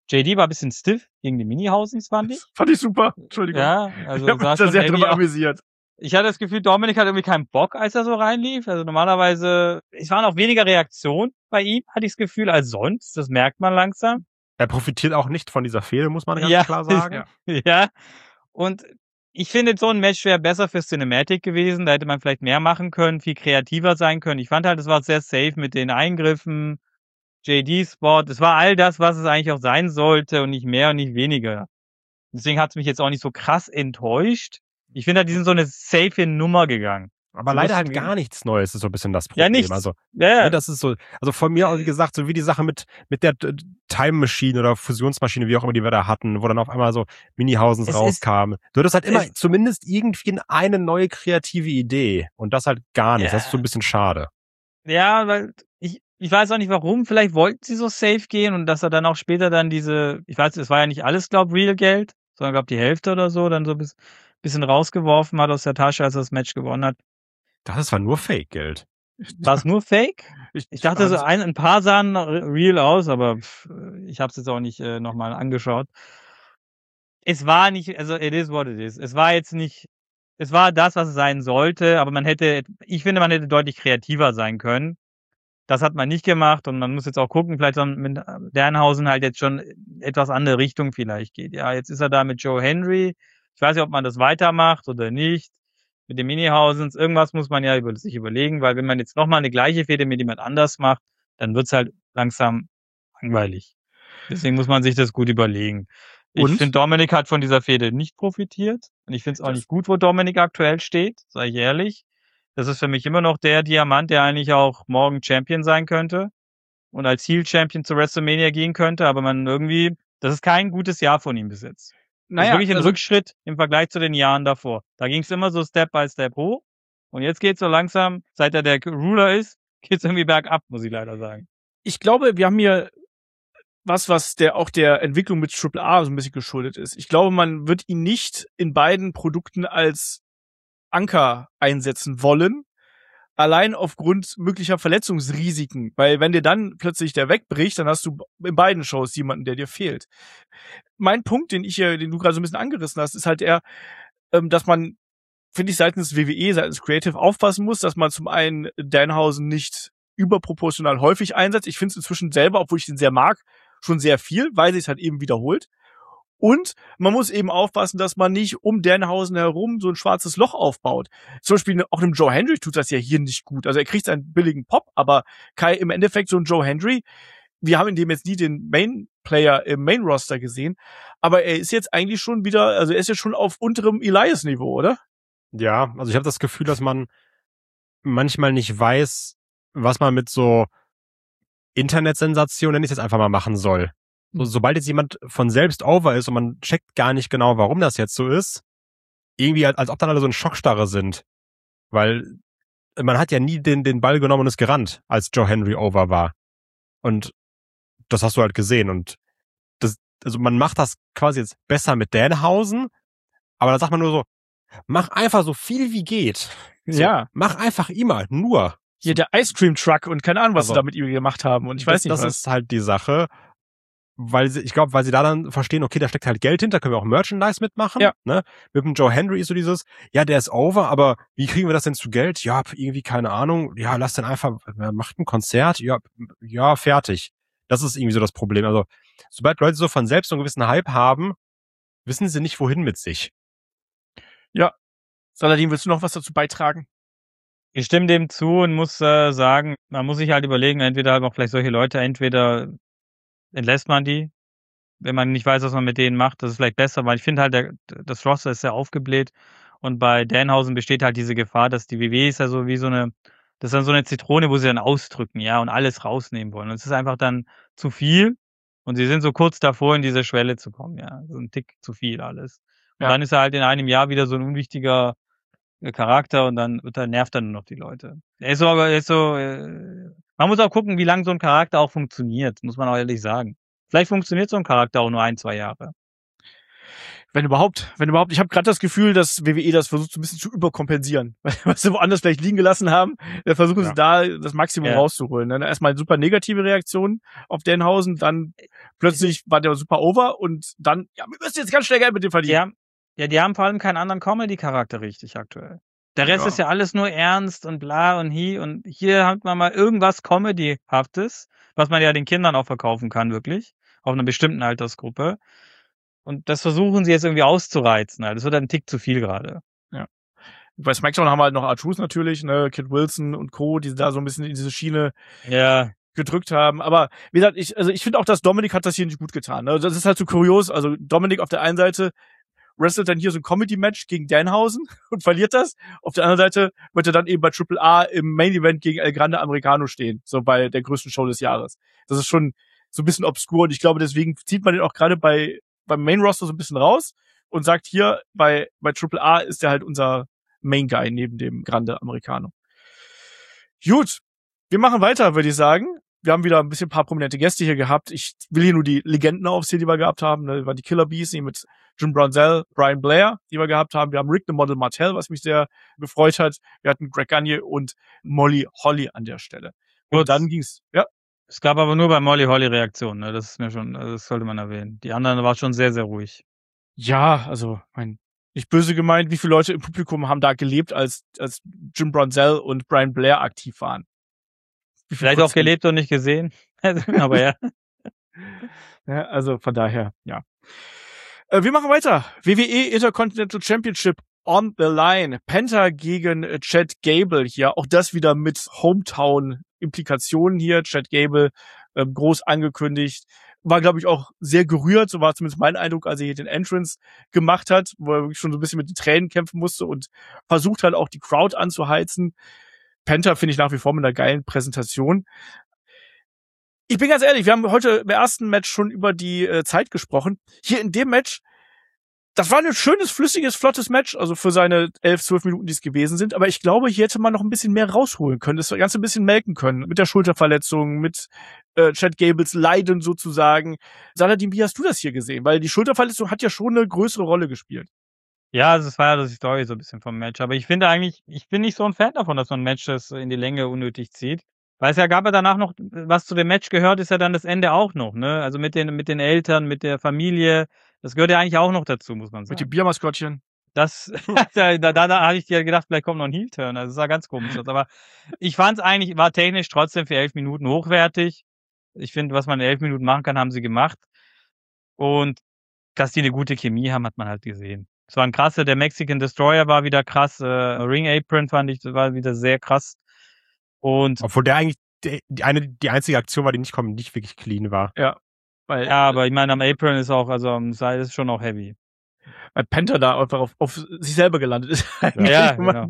JD war ein bisschen stiff gegen die Minihausens, fand ich. Fand ich super. Entschuldigung. Ja, also Ich habe mich da sehr drüber amüsiert. Ich hatte das Gefühl, Dominik hat irgendwie keinen Bock, als er so reinlief. Also normalerweise, es waren auch weniger Reaktionen bei ihm, hatte ich das Gefühl, als sonst. Das merkt man langsam. Er profitiert auch nicht von dieser Fehde, muss man ganz klar sagen. Ja. Und ich finde, so ein Match wäre besser für Cinematic gewesen. Da hätte man vielleicht mehr machen können, viel kreativer sein können. Ich fand halt, es war sehr safe mit den Eingriffen, JD-Spot. Es war all das, was es eigentlich auch sein sollte und nicht mehr und nicht weniger. Deswegen hat es mich jetzt auch nicht so krass enttäuscht. Ich finde halt, die sind so eine safe Nummer gegangen. Aber leider halt gar nichts Neues, ist so ein bisschen das Problem. Ja, nichts. Also, ja. Ne, das ist so, also von mir, wie gesagt, so wie die Sache mit der Time Machine oder Fusionsmaschine, wie auch immer die wir da hatten, wo dann auf einmal so Minihausens rauskamen. Du hattest halt immer zumindest irgendwie eine neue kreative Idee. Und das halt gar nicht. Ja. Das ist so ein bisschen schade. Ja, weil ich weiß auch nicht warum. Vielleicht wollten sie so safe gehen und dass er dann auch später dann diese, ich weiß, es war ja nicht alles, glaub, Real Geld, sondern glaub die Hälfte oder so, dann so bisschen rausgeworfen hat aus der Tasche, als er das Match gewonnen hat. Das war nur Fake-Geld. War es nur Fake? Ich dachte, so ein paar sahen real aus, aber ich habe es jetzt auch nicht nochmal angeschaut. Es war nicht, also it is what it is. Es war jetzt nicht, es war das, was es sein sollte, aber ich finde, man hätte deutlich kreativer sein können. Das hat man nicht gemacht und man muss jetzt auch gucken, vielleicht mit Danhausen halt jetzt schon etwas andere Richtung vielleicht geht. Ja, jetzt ist er da mit Joe Hendry. Ich weiß nicht, ob man das weitermacht oder nicht. Mit den Minihausens, irgendwas muss man ja sich überlegen, weil wenn man jetzt nochmal eine gleiche Fehde mit jemand anders macht, dann wird's halt langsam langweilig. Deswegen muss man sich das gut überlegen. Ich finde, Dominik hat von dieser Fehde nicht profitiert und ich finde es auch nicht gut, wo Dominik aktuell steht, sage ich ehrlich. Das ist für mich immer noch der Diamant, der eigentlich auch morgen Champion sein könnte und als Heel-Champion zu WrestleMania gehen könnte, aber das ist kein gutes Jahr von ihm bis jetzt. Das ist wirklich ein Rückschritt im Vergleich zu den Jahren davor. Da ging es immer so Step by Step hoch. Und jetzt geht's so langsam, seit er der Ruler ist, geht's irgendwie bergab, muss ich leider sagen. Ich glaube, wir haben hier was der Entwicklung mit Triple A so ein bisschen geschuldet ist. Ich glaube, man wird ihn nicht in beiden Produkten als Anker einsetzen wollen. Allein aufgrund möglicher Verletzungsrisiken. Weil wenn dir dann plötzlich der wegbricht, dann hast du in beiden Shows jemanden, der dir fehlt. Mein Punkt, den du gerade so ein bisschen angerissen hast, ist halt dass man, finde ich, seitens WWE, seitens Creative aufpassen muss, dass man zum einen Danhausen nicht überproportional häufig einsetzt. Ich finde es inzwischen selber, obwohl ich den sehr mag, schon sehr viel, weil sich es halt eben wiederholt. Und man muss eben aufpassen, dass man nicht um Danhausen herum so ein schwarzes Loch aufbaut. Zum Beispiel auch einem Joe Hendry tut das ja hier nicht gut. Also er kriegt seinen billigen Pop, aber Kai, im Endeffekt so ein Joe Hendry, wir haben in dem jetzt nie den Main-Player im Main-Roster gesehen, aber er ist jetzt eigentlich schon wieder, also er ist jetzt schon auf unterem Elias-Niveau, oder? Ja, also ich habe das Gefühl, dass man manchmal nicht weiß, was man mit so Internetsensationen, nenne ich es jetzt einfach mal, machen soll. Sobald jetzt jemand von selbst over ist und man checkt gar nicht genau, warum das jetzt so ist, irgendwie als ob dann alle so in Schockstarre sind. Weil man hat ja nie den Ball genommen und ist gerannt, als Joe Hendry over war. Und das hast du halt gesehen. Und also man macht das quasi jetzt besser mit Danhausen, aber da sagt man nur so, mach einfach so viel wie geht. So, ja. Mach einfach immer, nur. Hier der Ice Cream Truck und keine Ahnung, was sie da mit ihm gemacht haben. Und ich weiß nicht, was. Das ist halt die Sache. Weil sie da dann verstehen, okay, da steckt halt Geld hinter, können wir auch Merchandise mitmachen. Ja. Ne? Mit dem Joe Hendry ist so dieses, ja, der ist over, aber wie kriegen wir das denn zu Geld? Ja, irgendwie keine Ahnung. Ja, lass den einfach, macht ein Konzert. Ja, fertig. Das ist irgendwie so das Problem. Also, sobald Leute so von selbst so einen gewissen Hype haben, wissen sie nicht, wohin mit sich. Ja. Saladin, willst du noch was dazu beitragen? Ich stimme dem zu und muss sagen, man muss sich halt überlegen, entweder halt auch vielleicht solche Leute, entweder entlässt man die, wenn man nicht weiß, was man mit denen macht. Das ist vielleicht besser, weil ich finde halt, das Roster ist sehr aufgebläht und bei Danhausen besteht halt diese Gefahr, dass die WWE ist ja so wie das ist dann so eine Zitrone, wo sie dann ausdrücken, ja, und alles rausnehmen wollen. Und es ist einfach dann zu viel und sie sind so kurz davor, in diese Schwelle zu kommen, ja. So ein Tick zu viel alles. Und dann ist er halt in einem Jahr wieder so ein unwichtiger Charakter und dann nervt er nur noch die Leute. Man muss auch gucken, wie lange so ein Charakter auch funktioniert, muss man auch ehrlich sagen. Vielleicht funktioniert so ein Charakter auch nur 1-2 Jahre. Wenn überhaupt. Ich habe gerade das Gefühl, dass WWE das versucht, so ein bisschen zu überkompensieren. Was sie woanders vielleicht liegen gelassen haben, da versuchen sie da das Maximum rauszuholen. Dann erstmal super negative Reaktionen auf Danhausen, dann plötzlich war der super over und dann, ja, wir müssen jetzt ganz schnell Geld mit dem verdienen. Die haben vor allem keinen anderen Comedy-Charakter richtig aktuell. Der Rest ist ja alles nur ernst und bla und hier hat man mal irgendwas Comedy-haftes, was man ja den Kindern auch verkaufen kann, wirklich. Auf einer bestimmten Altersgruppe. Und das versuchen sie jetzt irgendwie auszureizen. Das wird ein Tick zu viel gerade. Ja. Bei SmackDown haben wir halt noch R-Truth natürlich, ne, Kid Wilson und Co., die da so ein bisschen in diese Schiene gedrückt haben. Aber wie gesagt, ich finde auch, dass Dominik hat das hier nicht gut getan. Ne? Das ist halt so kurios. Also Dominik auf der einen Seite wrestelt dann hier so ein Comedy-Match gegen Danhausen und verliert das. Auf der anderen Seite wird er dann eben bei Triple A im Main-Event gegen El Grande Americano stehen. So bei der größten Show des Jahres. Das ist schon so ein bisschen obskur und ich glaube, deswegen zieht man den auch gerade beim Main-Roster so ein bisschen raus und sagt hier, bei Triple A ist der halt unser Main-Guy neben dem Grande Americano. Gut, wir machen weiter, würde ich sagen. Wir haben wieder ein paar prominente Gäste hier gehabt. Ich will hier nur die Legenden aufzählen, die wir gehabt haben. Das waren die Killer Bees mit Jim Brunzell, Brian Blair, die wir gehabt haben. Wir haben Rick the Model Martel, was mich sehr gefreut hat. Wir hatten Greg Gagne und Molly Holly an der Stelle. Und dann ging's, ja. Es gab aber nur bei Molly Holly Reaktionen, ne? Das sollte man erwähnen. Die anderen waren schon sehr, sehr ruhig. Ja, also, nicht böse gemeint, wie viele Leute im Publikum haben da gelebt, als Jim Brunzell und Brian Blair aktiv waren. Vielleicht auch gelebt und nicht gesehen. Aber ja. Ja. Also von daher, ja. Wir machen weiter. WWE Intercontinental Championship on the line. Penta gegen Chad Gable hier. Auch das wieder mit Hometown-Implikationen hier. Chad Gable groß angekündigt. War, glaube ich, auch sehr gerührt. So war zumindest mein Eindruck, als er hier den Entrance gemacht hat, wo er wirklich schon so ein bisschen mit den Tränen kämpfen musste und versucht halt auch die Crowd anzuheizen. Penta finde ich nach wie vor mit einer geilen Präsentation. Ich bin ganz ehrlich, wir haben heute im ersten Match schon über die Zeit gesprochen. Hier in dem Match, das war ein schönes, flüssiges, flottes Match, also für seine 11, 12 Minuten, die es gewesen sind. Aber ich glaube, hier hätte man noch ein bisschen mehr rausholen können, das Ganze ein bisschen melken können. Mit der Schulterverletzung, mit Chad Gables Leiden sozusagen. Saladin, wie hast du das hier gesehen? Weil die Schulterverletzung hat ja schon eine größere Rolle gespielt. Ja, also es war ja die Story so ein bisschen vom Match. Aber ich finde eigentlich, ich bin nicht so ein Fan davon, dass man ein Match das in die Länge unnötig zieht. Weil es ja gab ja danach noch, was zu dem Match gehört, ist ja dann das Ende auch noch, ne? Also mit den Eltern, mit der Familie. Das gehört ja eigentlich auch noch dazu, muss man sagen. Mit dem Biermaskottchen. Das, da hatte ich dir gedacht, vielleicht kommt noch ein Heel-Turn. Also es sah ganz komisch aus. Aber ich fand es eigentlich, war technisch trotzdem für 11 Minuten hochwertig. Ich finde, was man in 11 Minuten machen kann, haben sie gemacht. Und dass die eine gute Chemie haben, hat man halt gesehen. Es war ein krasser, der Mexican Destroyer war wieder krass, Ring Apron fand ich, war wieder sehr krass. Und obwohl der eigentlich die einzige Aktion war, die nicht wirklich clean war. Ja. Aber ich meine, am Apron ist auch, also am Seil ist schon auch heavy. Weil Penta da einfach auf sich selber gelandet ist. Ja, genau.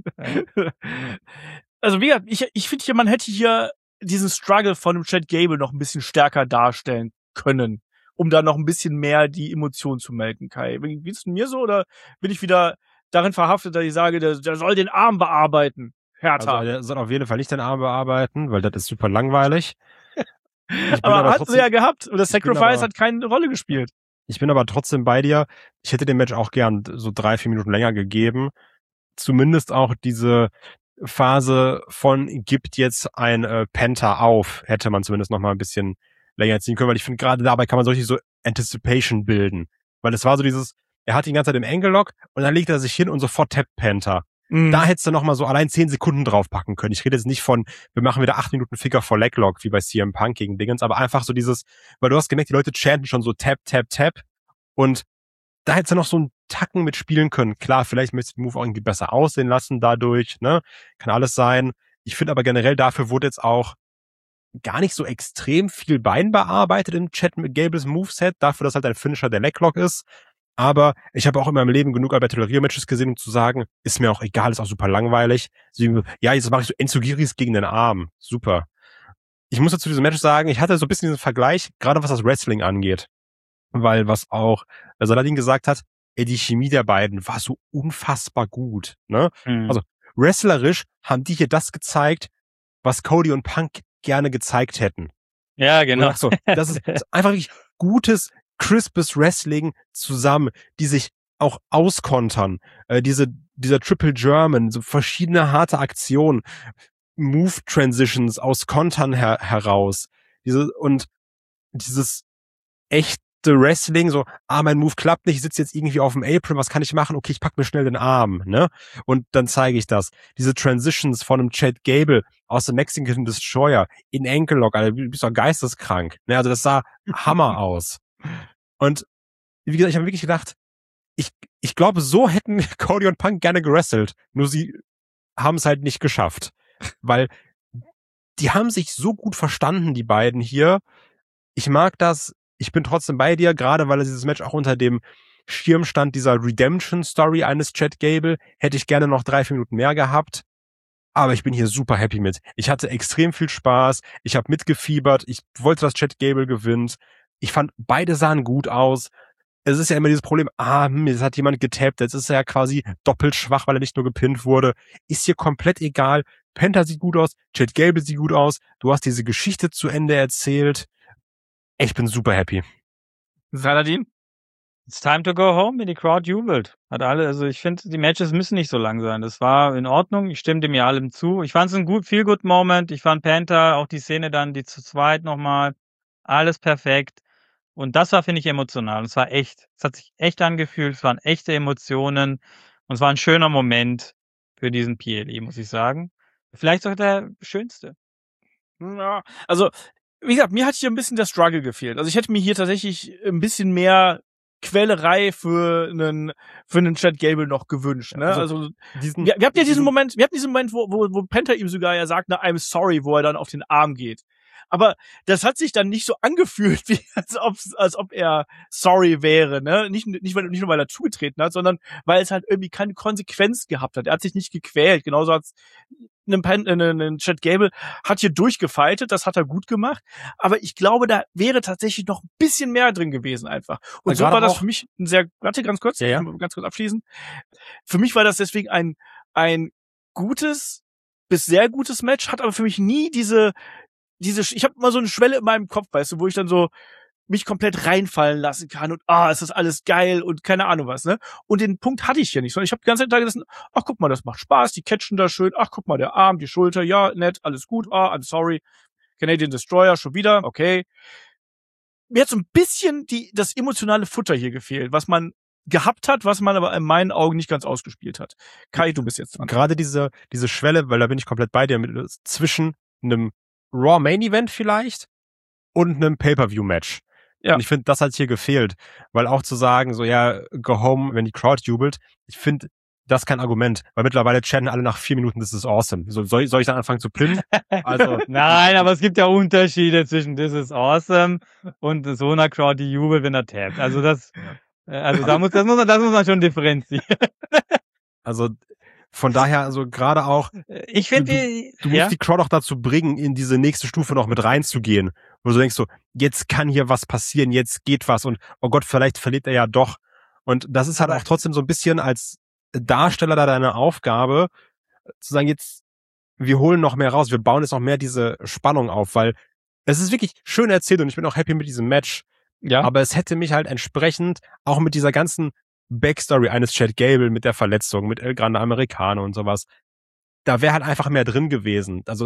Also wie gesagt, ich finde hier, man hätte hier diesen Struggle von dem Chad Gable noch ein bisschen stärker darstellen können, um da noch ein bisschen mehr die Emotionen zu melken, Kai. Wie ist es mir so, oder bin ich wieder darin verhaftet, dass ich sage, der soll den Arm bearbeiten? Härter. Also der soll auf jeden Fall nicht den Arm bearbeiten, weil das ist super langweilig. aber hat sie ja gehabt und das Sacrifice hat keine Rolle gespielt. Ich bin aber trotzdem bei dir. Ich hätte dem Match auch gern so 3-4 Minuten länger gegeben. Zumindest auch diese Phase von gibt jetzt ein Penta auf, hätte man zumindest noch mal ein bisschen länger ziehen können, weil ich finde, gerade dabei kann man so richtig so Anticipation bilden. Weil es war so dieses, er hat die ganze Zeit im Angle-Lock und dann legt er sich hin und sofort tappt Penta. Da hättest du noch mal so allein 10 Sekunden draufpacken können. Ich rede jetzt nicht von, wir machen wieder 8 Minuten Figure for Leglock, wie bei CM Punk gegen Dingens, aber einfach so dieses, weil du hast gemerkt, die Leute chanten schon so Tap, Tap, Tap und da hättest du noch so einen Tacken mitspielen können. Klar, vielleicht möchtest du den Move auch irgendwie besser aussehen lassen dadurch, ne? Kann alles sein. Ich finde aber generell, dafür wurde jetzt auch gar nicht so extrem viel Bein bearbeitet im Chad Gables Moveset, dafür, dass halt ein Finisher der Leglock ist. Aber ich habe auch in meinem Leben genug Alberto-Matches gesehen, um zu sagen, ist mir auch egal, ist auch super langweilig. Ja, jetzt mache ich so Enzugiris gegen den Arm. Super. Ich muss dazu diesem Match sagen, ich hatte so ein bisschen diesen Vergleich, gerade was das Wrestling angeht. Weil was auch Saladin gesagt hat, die Chemie der beiden war so unfassbar gut. Ne? Also wrestlerisch haben die hier das gezeigt, was Cody und Punk gerne gezeigt hätten. Ja, genau. So, das ist einfach wirklich gutes, crispes Wrestling zusammen, die sich auch auskontern. Dieser Triple German, so verschiedene harte Aktionen, Move Transitions aus Kontern heraus. Dieses echte Wrestling, so, mein Move klappt nicht, ich sitze jetzt irgendwie auf dem Apron, was kann ich machen? Okay, ich pack mir schnell den Arm, ne? Und dann zeige ich das. Diese Transitions von einem Chad Gable aus dem Mexican Destroyer in Ankle Lock, Alter, du bist doch geisteskrank, ne? Also das sah Hammer aus. Und wie gesagt, ich habe wirklich gedacht, ich glaube, so hätten Cody und Punk gerne gewrestelt, nur sie haben es halt nicht geschafft, weil die haben sich so gut verstanden, die beiden hier. Ich mag das. Ich bin trotzdem bei dir, gerade weil dieses Match auch unter dem Schirm stand dieser Redemption-Story eines Chad Gable. Hätte ich gerne noch 3-4 Minuten mehr gehabt. Aber ich bin hier super happy mit. Ich hatte extrem viel Spaß. Ich habe mitgefiebert. Ich wollte, dass Chad Gable gewinnt. Ich fand, beide sahen gut aus. Es ist ja immer dieses Problem, jetzt hat jemand getappt. Jetzt ist er ja quasi doppelt schwach, weil er nicht nur gepinnt wurde. Ist hier komplett egal. Penta sieht gut aus. Chad Gable sieht gut aus. Du hast diese Geschichte zu Ende erzählt. Ich bin super happy. Saladin? It's time to go home, wenn die Crowd jubelt. Also ich finde, die Matches müssen nicht so lang sein. Das war in Ordnung. Ich stimme dem ja allem zu. Ich fand es ein Feel-Good-Moment. Ich fand Penta, auch die Szene dann, die zu zweit nochmal. Alles perfekt. Und das war, finde ich, emotional. Es war echt. Es hat sich echt angefühlt. Es waren echte Emotionen. Und es war ein schöner Moment für diesen PLE, muss ich sagen. Vielleicht auch der schönste. Ja, also, wie gesagt, mir hat hier ein bisschen der Struggle gefehlt. Also ich hätte mir hier tatsächlich ein bisschen mehr Quälerei für einen Chad Gable noch gewünscht, ne? Also wir hatten ja diesen Moment, wo Penta ihm sogar ja sagt, I'm sorry, wo er dann auf den Arm geht. Aber das hat sich dann nicht so angefühlt, wie als ob er sorry wäre, ne? Nicht nur weil er zugetreten hat, sondern weil es halt irgendwie keine Konsequenz gehabt hat. Er hat sich nicht gequält. Genauso hat's einen Chad Gable hat hier durchgefightet, das hat er gut gemacht. Aber ich glaube, da wäre tatsächlich noch ein bisschen mehr drin gewesen einfach. Und so war das für mich ganz kurz abschließen. Für mich war das deswegen ein gutes bis sehr gutes Match, hat aber für mich nie diese, ich habe immer so eine Schwelle in meinem Kopf, weißt du, wo ich dann so mich komplett reinfallen lassen kann und ist das alles geil und keine Ahnung was, ne? Und den Punkt hatte ich hier nicht, sondern ich habe die ganze Zeit gedacht, ach guck mal, das macht Spaß, die catchen da schön, ach guck mal, der Arm, die Schulter, ja, nett, alles gut, I'm sorry, Canadian Destroyer schon wieder, okay. Mir hat so ein bisschen das emotionale Futter hier gefehlt, was man gehabt hat, was man aber in meinen Augen nicht ganz ausgespielt hat. Kai, du bist jetzt dran. Gerade diese Schwelle, weil da bin ich komplett bei dir, zwischen einem Raw Main Event vielleicht und einem Pay-Per-View-Match. Ja. Und ich finde, das hat hier gefehlt. Weil auch zu sagen, so, ja, go home, wenn die Crowd jubelt, ich finde, das ist kein Argument. Weil mittlerweile chatten alle nach 4 Minuten, this is awesome. So, soll ich dann anfangen zu pinnen? Also. Nein, aber es gibt ja Unterschiede zwischen this is awesome und so einer Crowd, die jubelt, wenn er tappt. Also das muss man schon differenzieren. Also, von daher, also gerade auch, ich finde, du musst die Crowd auch dazu bringen, in diese nächste Stufe noch mit reinzugehen. Wo du denkst so, jetzt kann hier was passieren, jetzt geht was und oh Gott, vielleicht verliert er ja doch. Und das ist halt auch trotzdem so ein bisschen als Darsteller da deine Aufgabe, zu sagen, jetzt, wir holen noch mehr raus, wir bauen jetzt noch mehr diese Spannung auf, weil es ist wirklich schön erzählt und ich bin auch happy mit diesem Match. Ja. Aber es hätte mich halt entsprechend auch mit dieser ganzen Backstory eines Chad Gable, mit der Verletzung, mit El Grande Americano und sowas, da wäre halt einfach mehr drin gewesen. Also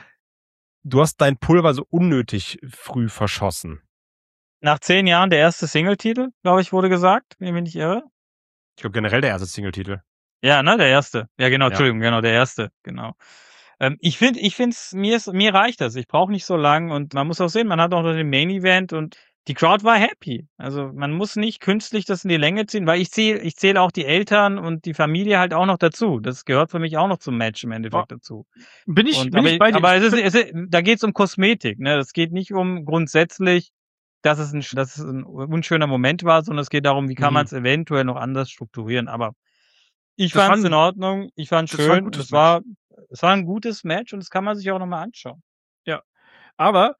du hast dein Pulver so unnötig früh verschossen. Nach 10 Jahren der erste Single-Titel, glaube ich, wurde gesagt, wenn ich mich nicht irre. Ich glaube generell der erste Single-Titel. Ja, ne, der erste. Ja, genau, Entschuldigung, genau, der erste, genau. Ich find's, mir reicht das. Ich brauche nicht so lang und man muss auch sehen, man hat auch noch den Main-Event und die Crowd war happy. Also man muss nicht künstlich das in die Länge ziehen, weil ich zähle auch die Eltern und die Familie halt auch noch dazu. Das gehört für mich auch noch zum Match im Endeffekt dazu. Bin ich bei dir. Aber da geht's um Kosmetik, ne? Das geht nicht um grundsätzlich, dass es ein unschöner Moment war, sondern es geht darum, wie kann man es eventuell noch anders strukturieren. Aber ich fand es in Ordnung, ich fand es schön, es war ein gutes Match und das kann man sich auch nochmal anschauen. Ja, aber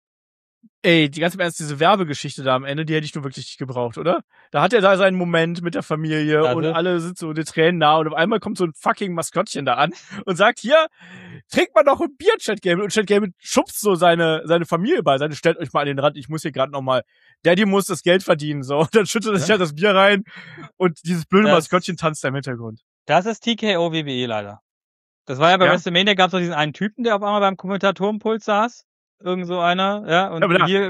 die ganze Ernst, diese Werbegeschichte da am Ende, die hätte ich nur wirklich nicht gebraucht, oder? Da hat er da seinen Moment mit der Familie und alle sind so die Tränen nah und auf einmal kommt so ein fucking Maskottchen da an und sagt, hier, trinkt mal noch ein Bier, Chad Gable. Und Chad Gable schubst so seine Familie beiseite, stellt euch mal an den Rand, ich muss hier gerade nochmal, Daddy muss das Geld verdienen, so. Und dann schüttet er sich halt das Bier rein und dieses blöde Maskottchen tanzt da im Hintergrund. Das ist TKO WWE leider. Das war ja bei WrestleMania, gab es doch diesen einen Typen, der auf einmal beim Kommentatorenpult saß. Irgend so einer, ja, und hier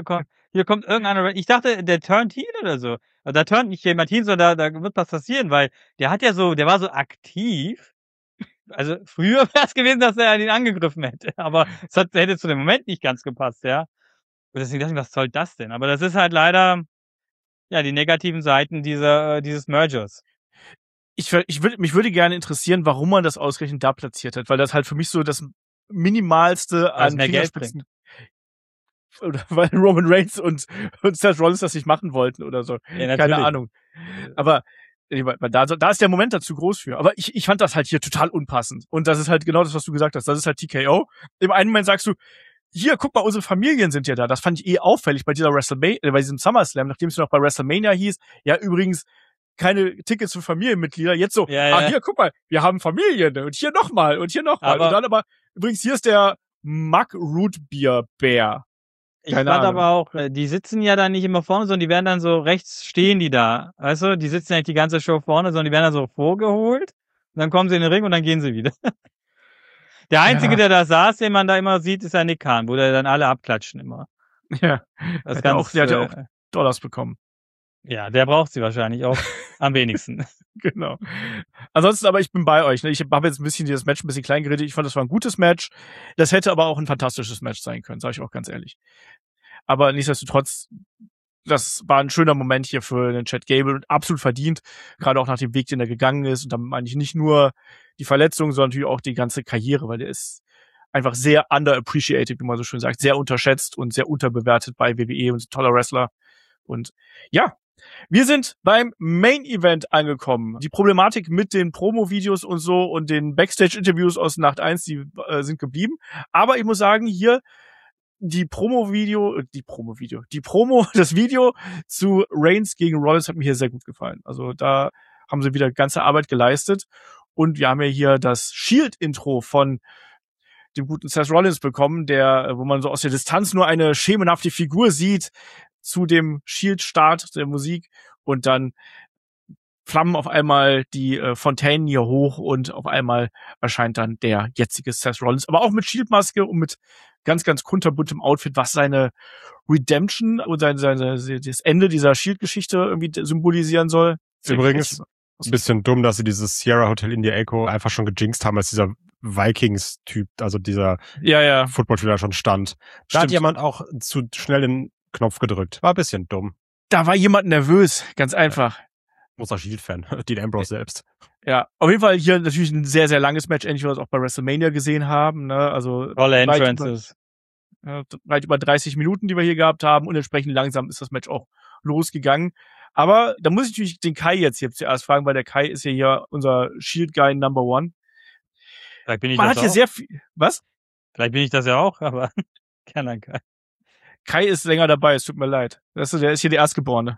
hier kommt irgendeiner, ich dachte, der turnt heel oder so. Aber da turnt nicht jemand hin, sondern da wird was passieren, weil der war so aktiv. Also früher wäre es gewesen, dass er ihn angegriffen hätte, aber hätte zu dem Moment nicht ganz gepasst, ja. Und deswegen dachte ich, was soll das denn? Aber das ist halt leider, ja, die negativen Seiten dieses Mergers. Mich würde gerne interessieren, warum man das ausgerechnet da platziert hat, weil das halt für mich so das Minimalste Weil es an mehr Geld Fingerspitzen, oder weil Roman Reigns und Seth Rollins das nicht machen wollten oder so. Ja, Keine natürlich. Ahnung. Aber da ist der Moment dazu groß für. Aber ich fand das halt hier total unpassend. Und das ist halt genau das, was du gesagt hast. Das ist halt TKO. Im einen Moment sagst du, hier, guck mal, unsere Familien sind ja da. Das fand ich auffällig bei dieser bei diesem SummerSlam, nachdem es noch bei WrestleMania hieß. Ja, übrigens, keine Tickets für Familienmitglieder. Jetzt so, Ja. hier, guck mal, wir haben Familien. Und hier nochmal. Und hier nochmal. Aber- Und dann aber, übrigens, hier ist der Mug Root Beer Bär. Ich Keine fand Ahnung. aber auch, die sitzen ja dann nicht immer vorne, sondern die werden dann so rechts stehen die da. Weißt du, die sitzen ja nicht die ganze Show vorne, sondern die werden dann so vorgeholt. Und dann kommen sie in den Ring und dann gehen sie wieder. Der Einzige, der da saß, den man da immer sieht, ist ja Nick Khan, wo der dann alle abklatschen immer. Ja. Das Der hat ja auch Dollars bekommen. Ja, der braucht sie wahrscheinlich auch am wenigsten. Genau. Ansonsten aber, ich bin bei euch. Ne? Ich habe jetzt das Match ein bisschen klein geredet. Ich fand, das war ein gutes Match. Das hätte aber auch ein fantastisches Match sein können, sage ich auch ganz ehrlich. Aber nichtsdestotrotz, das war ein schöner Moment hier für den Chad Gable und absolut verdient. Gerade auch nach dem Weg, den er gegangen ist. Und damit meine ich nicht nur die Verletzung, sondern natürlich auch die ganze Karriere, weil der ist einfach sehr underappreciated, wie man so schön sagt. Sehr unterschätzt und sehr unterbewertet bei WWE und ein toller Wrestler. Und ja, wir sind beim Main Event angekommen. Die Problematik mit den Promo-Videos und so und den Backstage-Interviews aus Nacht 1, die sind geblieben. Aber ich muss sagen, hier das Video zu Reigns gegen Rollins hat mir hier sehr gut gefallen. Also da haben sie wieder ganze Arbeit geleistet. Und wir haben ja hier das Shield-Intro von dem guten Seth Rollins bekommen, wo man so aus der Distanz nur eine schemenhafte Figur sieht, zu dem Shield-Start der Musik und dann flammen auf einmal die Fontänen hier hoch und auf einmal erscheint dann der jetzige Seth Rollins, aber auch mit Shield-Maske und mit ganz, ganz kunterbuntem Outfit, was seine Redemption und das Ende dieser Shield-Geschichte irgendwie symbolisieren soll. Übrigens, ein bisschen dumm, dass sie dieses Sierra Hotel India Echo einfach schon gejinxt haben, als dieser Vikings-Typ, also dieser Footballspieler schon stand. Da hat jemand auch zu schnell den Knopf gedrückt. War ein bisschen dumm. Da war jemand nervös, ganz einfach. Großer Shield-Fan, Dean Ambrose selbst. Ja, auf jeden Fall hier natürlich ein sehr, sehr langes Match, ähnlich wie wir es auch bei WrestleMania gesehen haben. Ne? Also tolle Entrances. Weit über 30 Minuten, die wir hier gehabt haben und entsprechend langsam ist das Match auch losgegangen. Aber da muss ich natürlich den Kai jetzt hier zuerst fragen, weil der Kai ist ja hier unser Shield-Guy Number One. Vielleicht bin ich Man das hat hier auch. sehr viel. Was? Vielleicht bin ich das ja auch, aber keiner Kai. Kai ist länger dabei, es tut mir leid. Weißt du, der ist hier der Erstgeborene.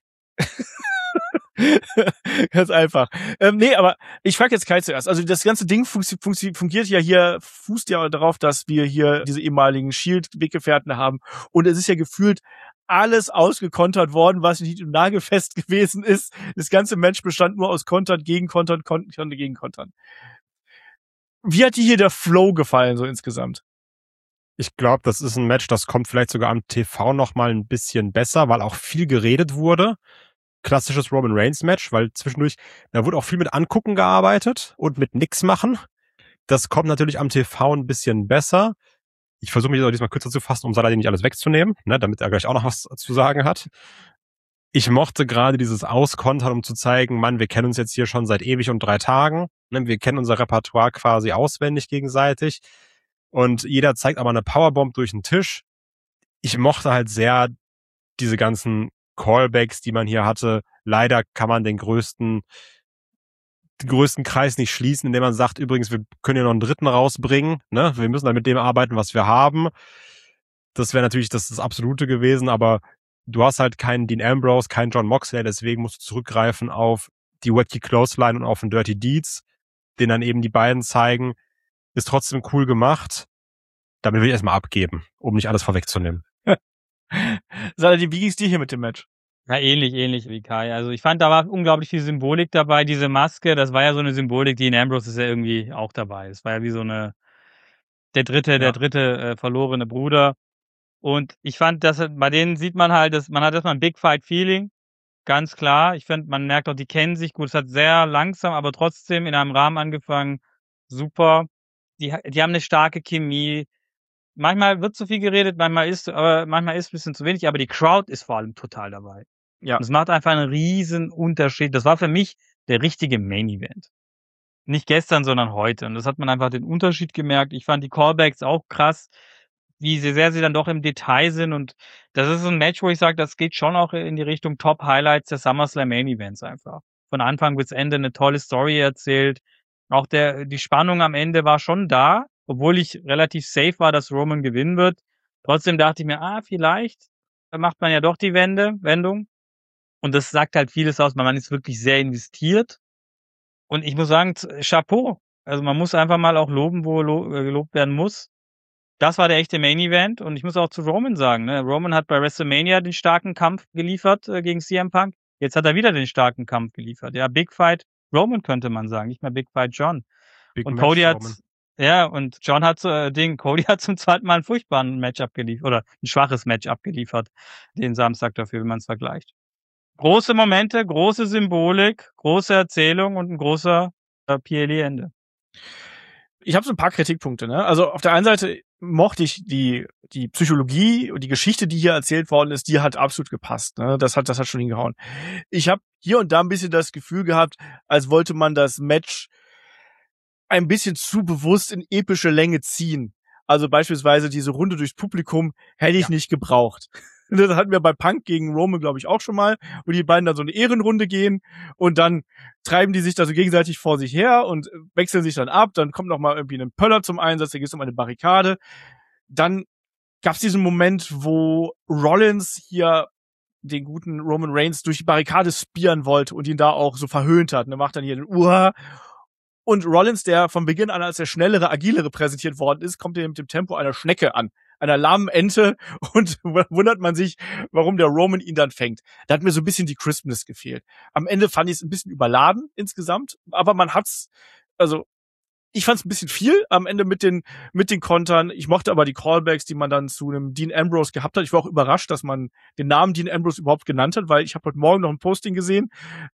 Ganz einfach. Nee, aber ich frage jetzt Kai zuerst. Also das ganze Ding fungiert ja hier, fußt ja darauf, dass wir hier diese ehemaligen Shield-Weggefährten haben. Und es ist ja gefühlt alles ausgekontert worden, was nicht im Nagelfest gewesen ist. Das ganze Match bestand nur aus Kontern, Gegenkontern, Gegenkontern. Wie hat dir hier der Flow gefallen, so insgesamt? Ich glaube, das ist ein Match, das kommt vielleicht sogar am TV noch mal ein bisschen besser, weil auch viel geredet wurde. Klassisches Roman Reigns Match, weil zwischendurch, da wurde auch viel mit Angucken gearbeitet und mit nix machen. Das kommt natürlich am TV ein bisschen besser. Ich versuche mich auch diesmal kürzer zu fassen, um Saladin nicht alles wegzunehmen, ne, damit er gleich auch noch was zu sagen hat. Ich mochte gerade dieses Auskontern, um zu zeigen, Mann, wir kennen uns jetzt hier schon seit ewig und 3 Tagen. Ne, wir kennen unser Repertoire quasi auswendig gegenseitig. Und jeder zeigt aber eine Powerbomb durch den Tisch. Ich mochte halt sehr diese ganzen Callbacks, die man hier hatte. Leider kann man den größten Kreis nicht schließen, indem man sagt, übrigens, wir können ja noch einen dritten rausbringen. Ne? Wir müssen dann mit dem arbeiten, was wir haben. Das wäre natürlich das Absolute gewesen, aber du hast halt keinen Dean Ambrose, keinen Jon Moxley, deswegen musst du zurückgreifen auf die Wacky Clothesline und auf den Dirty Deeds, den dann eben die beiden zeigen. Ist trotzdem cool gemacht. Damit will ich erstmal abgeben, um nicht alles vorwegzunehmen. Saladin, wie ging's dir hier mit dem Match? Ja, ähnlich wie Kai. Also ich fand, da war unglaublich viel Symbolik dabei. Diese Maske, das war ja so eine Symbolik, die in Ambrose ist ja irgendwie auch dabei. Das war ja wie so eine der dritte verlorene Bruder. Und ich fand, dass bei denen sieht man halt, dass man hat erstmal ein Big Fight Feeling, ganz klar. Ich finde, man merkt auch, die kennen sich gut. Es hat sehr langsam, aber trotzdem in einem Rahmen angefangen. Super. Die haben eine starke Chemie. Manchmal wird zu viel geredet, manchmal ist ein bisschen zu wenig, aber die Crowd ist vor allem total dabei. Ja. Und es macht einfach einen riesen Unterschied. Das war für mich der richtige Main Event. Nicht gestern, sondern heute. Und das hat man einfach den Unterschied gemerkt. Ich fand die Callbacks auch krass, wie sehr sie dann doch im Detail sind. Und das ist ein Match, wo ich sage, das geht schon auch in die Richtung Top-Highlights der SummerSlam Main Events einfach. Von Anfang bis Ende eine tolle Story erzählt. Auch die Spannung am Ende war schon da, obwohl ich relativ safe war, dass Roman gewinnen wird. Trotzdem dachte ich mir, vielleicht macht man ja doch die Wendung. Und das sagt halt vieles aus. Man ist wirklich sehr investiert. Und ich muss sagen, Chapeau. Also man muss einfach mal auch loben, wo gelobt werden muss. Das war der echte Main Event. Und ich muss auch zu Roman sagen, ne? Roman hat bei WrestleMania den starken Kampf geliefert gegen CM Punk. Jetzt hat er wieder den starken Kampf geliefert. Ja, Big Fight Roman könnte man sagen, nicht mehr Big Fight John. Big Und Match Cody hat, Roman. ja, und John hat Cody hat zum zweiten Mal einen furchtbaren Match abgeliefert, oder ein schwaches Match abgeliefert, den Samstag dafür, wenn man es vergleicht. Große Momente, große Symbolik, große Erzählung und ein großer PLE-Ende. Ich habe so ein paar Kritikpunkte, ne? Also auf der einen Seite mochte ich die Psychologie und die Geschichte, die hier erzählt worden ist, die hat absolut gepasst, ne? Das hat schon hingehauen. Ich habe hier und da ein bisschen das Gefühl gehabt, als wollte man das Match ein bisschen zu bewusst in epische Länge ziehen. Also beispielsweise diese Runde durchs Publikum hätte ich nicht gebraucht. Das hatten wir bei Punk gegen Roman, glaube ich, auch schon mal, wo die beiden dann so eine Ehrenrunde gehen und dann treiben die sich da so gegenseitig vor sich her und wechseln sich dann ab. Dann kommt noch mal irgendwie ein Pöller zum Einsatz, da geht es um eine Barrikade. Dann gab es diesen Moment, wo Rollins hier den guten Roman Reigns durch die Barrikade spieren wollte und ihn da auch so verhöhnt hat. Und er macht dann hier den Und Rollins, der von Beginn an als der schnellere, agilere präsentiert worden ist, kommt hier mit dem Tempo einer Schnecke an, einer lahmen Ente, und wundert man sich, warum der Roman ihn dann fängt. Da hat mir so ein bisschen die Crispness gefehlt. Am Ende fand ich es ein bisschen überladen insgesamt, aber ich fand es ein bisschen viel am Ende mit den Kontern. Ich mochte aber die Callbacks, die man dann zu einem Dean Ambrose gehabt hat. Ich war auch überrascht, dass man den Namen Dean Ambrose überhaupt genannt hat, weil ich habe heute Morgen noch ein Posting gesehen,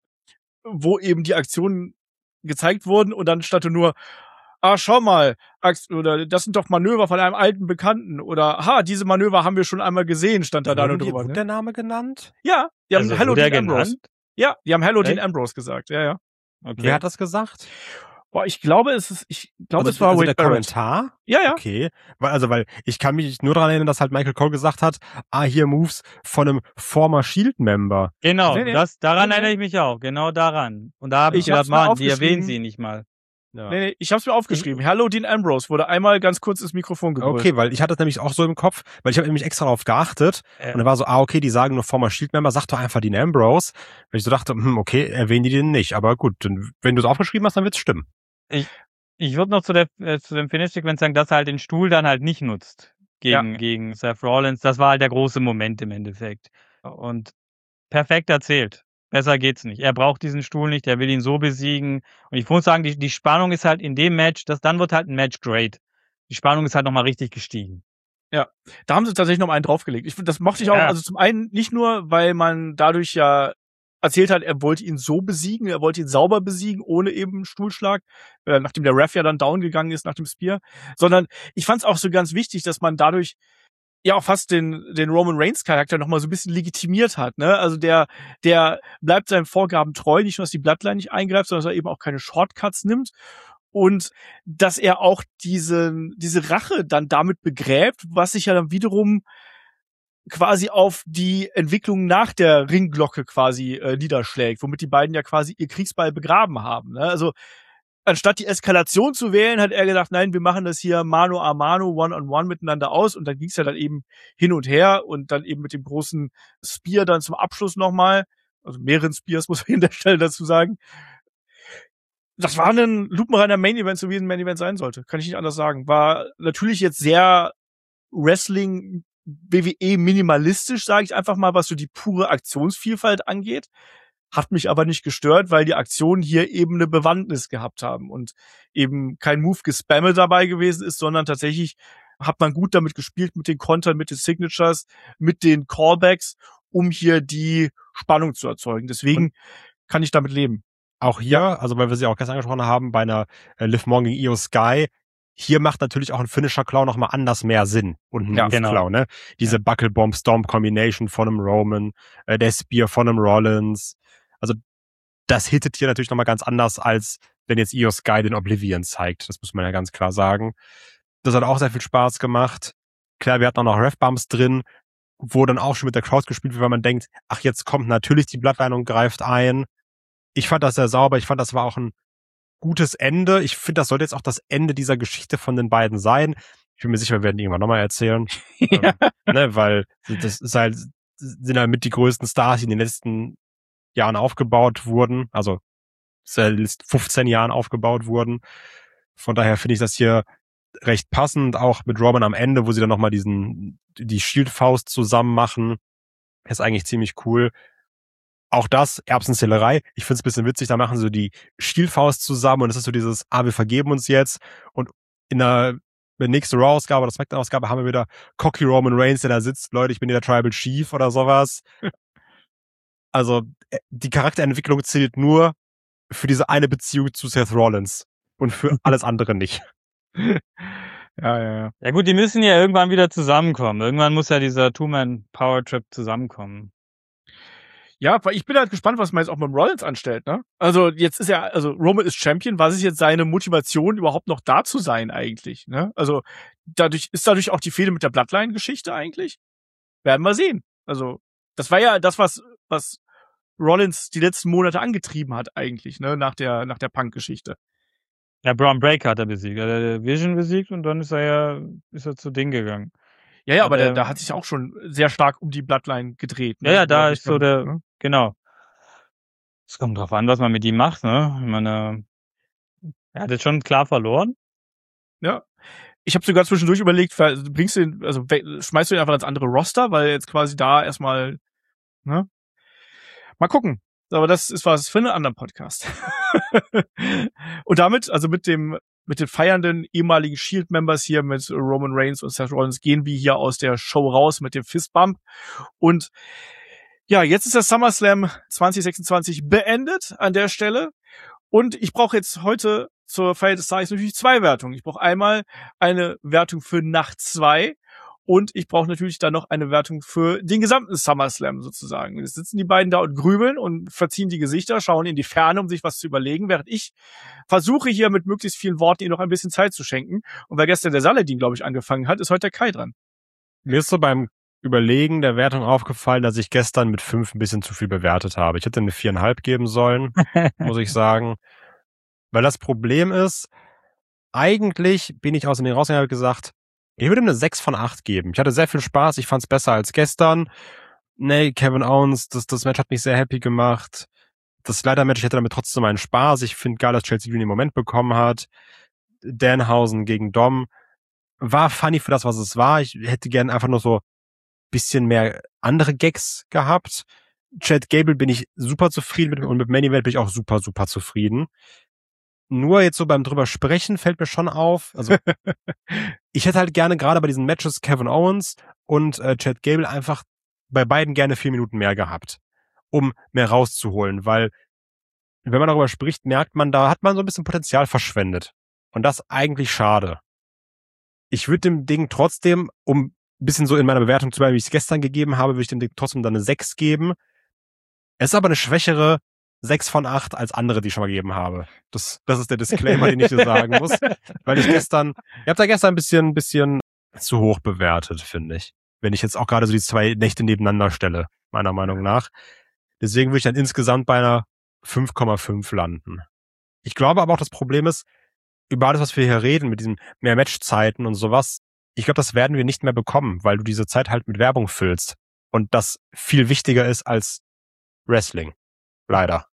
wo eben die Aktionen gezeigt wurden und dann stand nur, schau mal, oder das sind doch Manöver von einem alten Bekannten oder diese Manöver haben wir schon einmal gesehen, stand da nur drüber. Wurde der Name genannt? Ja, die haben Hello Dean Ambrose. Ja, die haben Hello Dean Ambrose gesagt. Ja. Okay. Wer hat das gesagt? Boah, ich glaube, es war also Wade der Barrett. Kommentar? Ja. Okay. Weil ich kann mich nur daran erinnern, dass halt Michael Cole gesagt hat, hier Moves von einem former Shield-Member. Genau, Nee. daran erinnere ich mich auch, genau daran. Und da habe ich gedacht, die erwähnen sie nicht mal. Ja. Nee, ich hab's mir aufgeschrieben. Hello Dean Ambrose wurde einmal ganz kurz ins Mikrofon gebrüllt. Okay, weil ich hatte das nämlich auch so im Kopf, weil ich habe nämlich extra darauf geachtet und dann war so, okay, die sagen nur former Shield-Member, sag doch einfach Dean Ambrose. Weil ich so dachte, okay, erwähnen die den nicht. Aber gut, wenn du es aufgeschrieben hast, dann wird's stimmen. Ich würde noch zu dem Finish-Sequenz sagen, dass er halt den Stuhl dann halt nicht nutzt gegen Seth Rollins. Das war halt der große Moment im Endeffekt. Und perfekt erzählt. Besser geht's nicht. Er braucht diesen Stuhl nicht, er will ihn so besiegen. Und ich muss sagen, die Spannung ist halt in dem Match, dann wird halt ein Match great. Die Spannung ist halt nochmal richtig gestiegen. Ja, da haben sie tatsächlich noch einen draufgelegt. Das mochte ich auch. Also zum einen nicht nur, weil man dadurch ja erzählt hat, er wollte ihn so besiegen, er wollte ihn sauber besiegen, ohne eben Stuhlschlag, nachdem der Ref ja dann down gegangen ist nach dem Spear, sondern ich fand es auch so ganz wichtig, dass man dadurch ja auch fast den Roman Reigns Charakter noch mal so ein bisschen legitimiert hat, ne? Also der bleibt seinen Vorgaben treu, nicht nur, dass die Bloodline nicht eingreift, sondern dass er eben auch keine Shortcuts nimmt und dass er auch diese Rache dann damit begräbt, was sich ja dann wiederum quasi auf die Entwicklung nach der Ringglocke quasi niederschlägt, womit die beiden ja quasi ihr Kriegsball begraben haben, ne? Also anstatt die Eskalation zu wählen, hat er gedacht, nein, wir machen das hier mano a mano, one-on-one miteinander aus. Und dann ging es ja dann eben hin und her und dann eben mit dem großen Spear dann zum Abschluss nochmal, also mehreren Spears, muss man an der Stelle dazu sagen. Das war ein lupenreiner Main-Event, so wie ein Main-Event sein sollte. Kann ich nicht anders sagen. War natürlich jetzt sehr Wrestling, WWE minimalistisch, sage ich einfach mal, was so die pure Aktionsvielfalt angeht. Hat mich aber nicht gestört, weil die Aktionen hier eben eine Bewandtnis gehabt haben und eben kein Move gespamme dabei gewesen ist, sondern tatsächlich hat man gut damit gespielt, mit den Kontern, mit den Signatures, mit den Callbacks, um hier die Spannung zu erzeugen. Deswegen kann ich damit leben. Auch hier, also weil wir sie auch gestern angesprochen haben, bei einer Liv Morgan gegen Io Sky, hier macht natürlich auch ein Finisher-Claw nochmal anders mehr Sinn. Und ein Move-Claw, ne? Diese Buckle-Bomb-Stomp-Combination von einem Roman, der Spear von einem Rollins. Also das hittet hier natürlich nochmal ganz anders, als wenn jetzt Io Sky den Oblivion zeigt. Das muss man ja ganz klar sagen. Das hat auch sehr viel Spaß gemacht. Klar, wir hatten auch noch Ref-Bumps drin, wo dann auch schon mit der Crowd gespielt wird, weil man denkt, ach, jetzt kommt natürlich die Bloodline und greift ein. Ich fand das sehr sauber. Ich fand, das war auch ein gutes Ende. Ich finde, das sollte jetzt auch das Ende dieser Geschichte von den beiden sein. Ich bin mir sicher, wir werden irgendwann nochmal erzählen. Weil das ist halt, sind halt mit die größten Stars, die in den letzten Jahren aufgebaut wurden. Also seit 15 Jahren aufgebaut wurden. Von daher finde ich das hier recht passend, auch mit Roman am Ende, wo sie dann nochmal die Shield-Faust zusammen machen. Ist eigentlich ziemlich cool. Auch das, Erbsenzählerei. Ich finde es ein bisschen witzig, da machen sie so die Shield-Faust zusammen und es ist so dieses, wir vergeben uns jetzt. Und in der nächsten Raw-Ausgabe oder SmackDown-Ausgabe haben wir wieder Cocky Roman Reigns, der da sitzt, Leute, ich bin hier der Tribal Chief oder sowas. Also, die Charakterentwicklung zählt nur für diese eine Beziehung zu Seth Rollins und für alles andere nicht. Ja. Ja gut, die müssen ja irgendwann wieder zusammenkommen. Irgendwann muss ja dieser Two-Man-Power-Trip zusammenkommen. Ja, weil ich bin halt gespannt, was man jetzt auch mit dem Rollins anstellt, ne? Also jetzt ist Roman ist Champion, was ist jetzt seine Motivation, überhaupt noch da zu sein eigentlich, ne? Also dadurch auch die Fehde mit der Bloodline-Geschichte eigentlich? Werden wir sehen. Also das war ja das, was Rollins die letzten Monate angetrieben hat eigentlich, ne? Nach der Punk-Geschichte. Ja, Braun Breaker hat er besiegt. Er hat Vision besiegt und dann ist er zu Ding gegangen. Ja, aber da hat sich auch schon sehr stark um die Bloodline gedreht. Ne? Ja, da ist so genau. Es kommt drauf an, was man mit ihm macht, ne? Ich meine, er hat jetzt schon klar verloren. Ja. Ich habe sogar zwischendurch überlegt, schmeißt du ihn einfach ins andere Roster, weil jetzt quasi da erstmal, ne? Mal gucken. Aber das ist was für einen anderen Podcast. Und damit, also mit den feiernden ehemaligen Shield-Members hier mit Roman Reigns und Seth Rollins gehen wir hier aus der Show raus mit dem Fistbump. Und ja, jetzt ist das SummerSlam 2026 beendet an der Stelle. Und ich brauche jetzt heute zur Feier des Tages natürlich 2 Wertungen. Ich brauche einmal eine Wertung für Nacht 2 und ich brauche natürlich dann noch eine Wertung für den gesamten SummerSlam sozusagen. Jetzt sitzen die beiden da und grübeln und verziehen die Gesichter, schauen in die Ferne, um sich was zu überlegen, während ich versuche hier mit möglichst vielen Worten ihnen noch ein bisschen Zeit zu schenken. Und weil gestern der Saladin, glaube ich, angefangen hat, ist heute der Kai dran. Mir ist so beim Überlegen der Wertung aufgefallen, dass ich gestern mit 5 ein bisschen zu viel bewertet habe. Ich hätte eine 4,5 geben sollen, muss ich sagen. Weil das Problem ist, eigentlich bin ich aus dem Ding rausgegangen und habe gesagt, ich würde ihm eine 6 von 8 geben. Ich hatte sehr viel Spaß, ich fand es besser als gestern. Nee, Kevin Owens, das Match hat mich sehr happy gemacht. Das Leiter-Match, ich hatte damit trotzdem meinen Spaß. Ich finde geil, dass Chelsea Green den Moment bekommen hat. Danhausen gegen Dom war funny für das, was es war. Ich hätte gern einfach nur so bisschen mehr andere Gags gehabt. Chad Gable bin ich super zufrieden mit und mit Main Event bin ich auch super, super zufrieden. Nur jetzt so beim drüber sprechen fällt mir schon auf, also ich hätte halt gerne gerade bei diesen Matches Kevin Owens und Chad Gable einfach bei beiden gerne 4 Minuten mehr gehabt, um mehr rauszuholen, weil wenn man darüber spricht, merkt man, da hat man so ein bisschen Potenzial verschwendet. Und das eigentlich schade. Ich würde dem Ding trotzdem, um ein bisschen so in meiner Bewertung zu bleiben, wie ich es gestern gegeben habe, würde ich dem Ding trotzdem dann eine 6 geben. Es ist aber eine schwächere 6 von 8 als andere, die ich schon mal gegeben habe. Das ist der Disclaimer, den ich dir sagen muss. Weil ihr habt da gestern ein bisschen zu hoch bewertet, finde ich. Wenn ich jetzt auch gerade so die 2 Nächte nebeneinander stelle, meiner Meinung nach. Deswegen würde ich dann insgesamt bei einer 5,5 landen. Ich glaube aber auch, das Problem ist, über alles, was wir hier reden, mit diesen mehr Matchzeiten und sowas, ich glaube, das werden wir nicht mehr bekommen, weil du diese Zeit halt mit Werbung füllst. Und das viel wichtiger ist als Wrestling. Leider.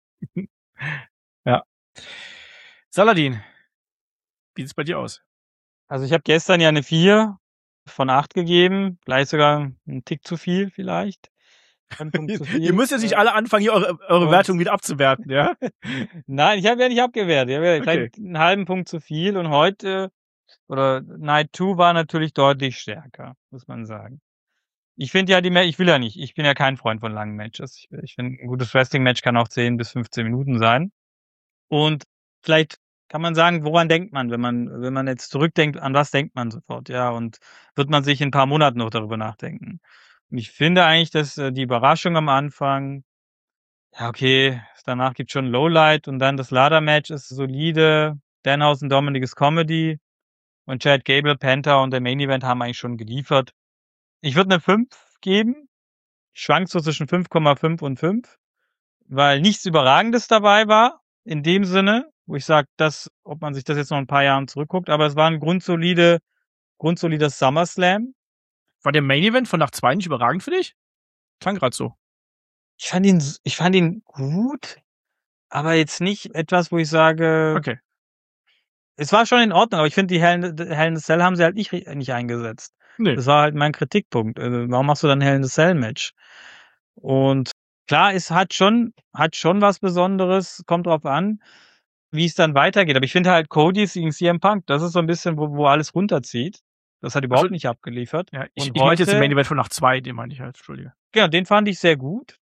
Ja. Saladin, wie sieht's bei dir aus? Also ich habe gestern ja eine 4 von 8 gegeben, vielleicht sogar einen Tick zu viel vielleicht. Ein Punkt zu viel. Ihr müsst jetzt nicht alle anfangen, hier eure Wertung wieder abzuwerten, ja? Nein, ich habe ja nicht abgewertet. Ich habe ja vielleicht einen halben Punkt zu viel und heute oder Night 2 war natürlich deutlich stärker, muss man sagen. Ich finde ja ich bin ja kein Freund von langen Matches. Ich finde, ein gutes Wrestling-Match kann auch 10 bis 15 Minuten sein. Und vielleicht kann man sagen, woran denkt man, wenn man jetzt zurückdenkt, an was denkt man sofort, ja, und wird man sich in ein paar Monaten noch darüber nachdenken. Und ich finde eigentlich, dass die Überraschung am Anfang, ja, okay, danach gibt's schon Lowlight und dann das Ladder-Match ist solide, Danhausen, Dominic ist Comedy und Chad Gable, Penta und der Main Event haben eigentlich schon geliefert. Ich würde eine 5 geben. Ich schwank so zwischen 5,5 und 5, weil nichts Überragendes dabei war, in dem Sinne, wo ich sage, ob man sich das jetzt noch ein paar Jahren zurückguckt, aber es war ein grundsolides SummerSlam. War der Main Event von Nacht 2 nicht überragend für dich? Klang grad so. Ich fand ihn gut, aber jetzt nicht etwas, wo ich sage, Okay. Es war schon in Ordnung, aber ich finde, die Hell in a Cell haben sie halt nicht eingesetzt. Nee. Das war halt mein Kritikpunkt. Warum machst du dann Hell in a Cell Match? Und klar, es hat schon was Besonderes, kommt drauf an, wie es dann weitergeht. Aber ich finde halt Cody gegen CM Punk, das ist so ein bisschen, wo alles runterzieht. Das hat überhaupt nicht abgeliefert. Ja, ich Und meinte jetzt den heute- Main Event von Nacht 2, den meine ich halt, Entschuldige. Genau, den fand ich sehr gut.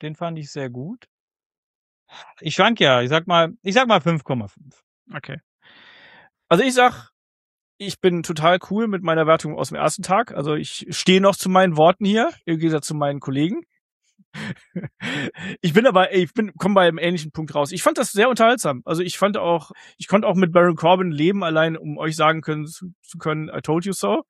Ich schwank ja, ich sag mal 5,5. Okay. Also ich bin total cool mit meiner Wertung aus dem ersten Tag. Also ich stehe noch zu meinen Worten hier, im Gegensatz zu meinen Kollegen. Komme bei einem ähnlichen Punkt raus. Ich fand das sehr unterhaltsam. Also ich konnte auch mit Baron Corbin leben, allein um euch sagen zu können, I told you so.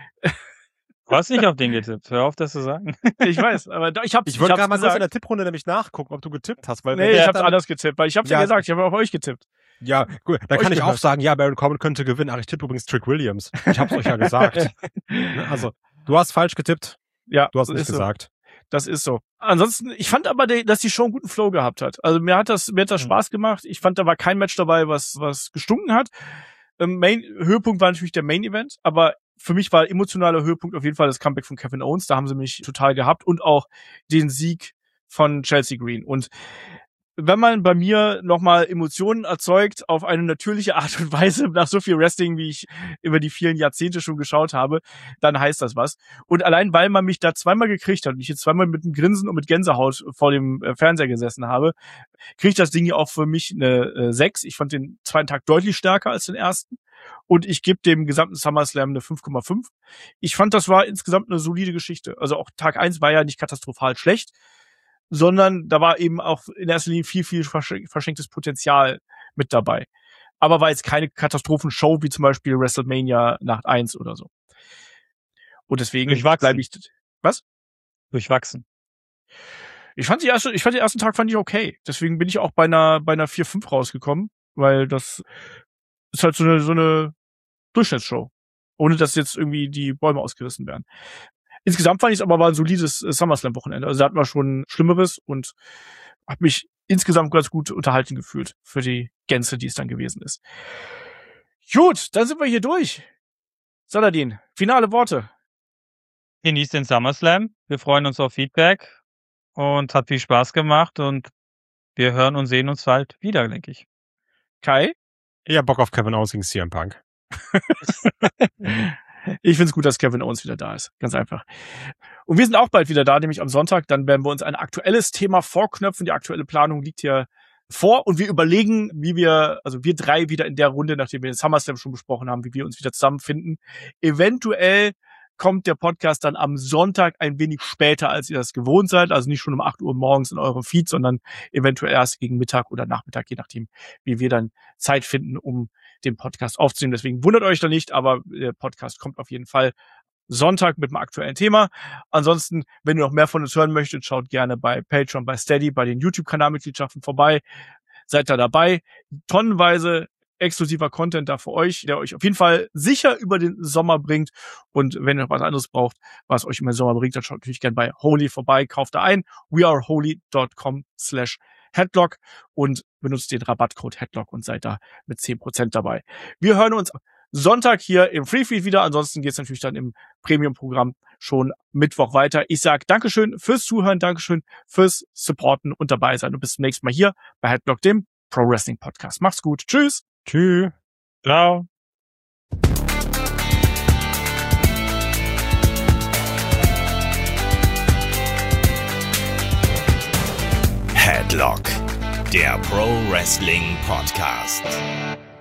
Du hast nicht auf den getippt. Hör auf, das zu sagen. Ich weiß, aber ich wollte gerade mal kurz in der Tipprunde nämlich nachgucken, ob du getippt hast. Weil ich hab's anders getippt, weil ich hab's ja gesagt, ich habe auf euch getippt. Ja, gut. Dann kann ich auch sagen, ja, Baron Corbin könnte gewinnen. Ach, ich tippe übrigens Trick Williams. Ich hab's euch ja gesagt. Also, du hast falsch getippt. Ja, Du hast nicht gesagt. Das ist so. Ansonsten, ich fand aber, dass die Show einen guten Flow gehabt hat. Also mir hat das Spaß gemacht. Ich fand, da war kein Match dabei, was gestunken hat. Höhepunkt war natürlich der Main Event, aber für mich war emotionaler Höhepunkt auf jeden Fall das Comeback von Kevin Owens. Da haben sie mich total gehabt und auch den Sieg von Chelsea Green. Und wenn man bei mir nochmal Emotionen erzeugt auf eine natürliche Art und Weise nach so viel Wrestling, wie ich über die vielen Jahrzehnte schon geschaut habe, dann heißt das was. Und allein, weil man mich da zweimal gekriegt hat und ich jetzt zweimal mit einem Grinsen und mit Gänsehaut vor dem Fernseher gesessen habe, kriegt das Ding hier auch für mich eine 6. Ich fand den zweiten Tag deutlich stärker als den ersten. Und ich gebe dem gesamten SummerSlam eine 5,5. Ich fand, das war insgesamt eine solide Geschichte. Also auch Tag 1 war ja nicht katastrophal schlecht, sondern da war eben auch in erster Linie viel, viel verschenktes Potenzial mit dabei. Aber war jetzt keine Katastrophenshow wie zum Beispiel WrestleMania Nacht 1 oder so. Und deswegen bleibe ich... Was? Durchwachsen. Ich fand den ersten Tag okay. Deswegen bin ich auch bei einer 4,5 rausgekommen, weil das ist halt so eine Durchschnittsshow. Ohne dass jetzt irgendwie die Bäume ausgerissen werden. Insgesamt fand ich es aber war ein solides SummerSlam-Wochenende. Also da hatten wir schon Schlimmeres und habe mich insgesamt ganz gut unterhalten gefühlt für die Gänze, die es dann gewesen ist. Gut, dann sind wir hier durch. Saladin, finale Worte. Genießt den SummerSlam. Wir freuen uns auf Feedback und hat viel Spaß gemacht und wir hören und sehen uns bald wieder, denke ich. Kai? Ich hab Bock auf Kevin Owens gegen CM Punk. Ich find's gut, dass Kevin Owens wieder da ist. Ganz einfach. Und wir sind auch bald wieder da, nämlich am Sonntag. Dann werden wir uns ein aktuelles Thema vorknöpfen. Die aktuelle Planung liegt hier vor. Und wir überlegen, wir drei wieder in der Runde, nachdem wir den SummerSlam schon besprochen haben, wie wir uns wieder zusammenfinden. Eventuell kommt der Podcast dann am Sonntag ein wenig später, als ihr das gewohnt seid. Also nicht schon um 8 Uhr morgens in eurem Feed, sondern eventuell erst gegen Mittag oder Nachmittag, je nachdem, wie wir dann Zeit finden, um den Podcast aufzunehmen. Deswegen wundert euch da nicht, aber der Podcast kommt auf jeden Fall Sonntag mit einem aktuellen Thema. Ansonsten, wenn ihr noch mehr von uns hören möchtet, schaut gerne bei Patreon, bei Steady, bei den YouTube-Kanalmitgliedschaften vorbei. Seid da dabei. Tonnenweise exklusiver Content da für euch, der euch auf jeden Fall sicher über den Sommer bringt. Und wenn ihr noch was anderes braucht, was euch im Sommer bringt, dann schaut natürlich gerne bei Holy vorbei, kauft da ein, weareholy.com/Headlock und benutzt den Rabattcode Headlock und seid da mit 10% dabei. Wir hören uns Sonntag hier im Freefeed wieder. Ansonsten geht's natürlich dann im Premium-Programm schon Mittwoch weiter. Ich sage Dankeschön fürs Zuhören, Dankeschön fürs Supporten und dabei sein. Und bis zum nächsten Mal hier bei Headlock, dem Pro Wrestling Podcast. Macht's gut. Tschüss. Tschüss. Ciao. Headlock, der Pro Wrestling Podcast.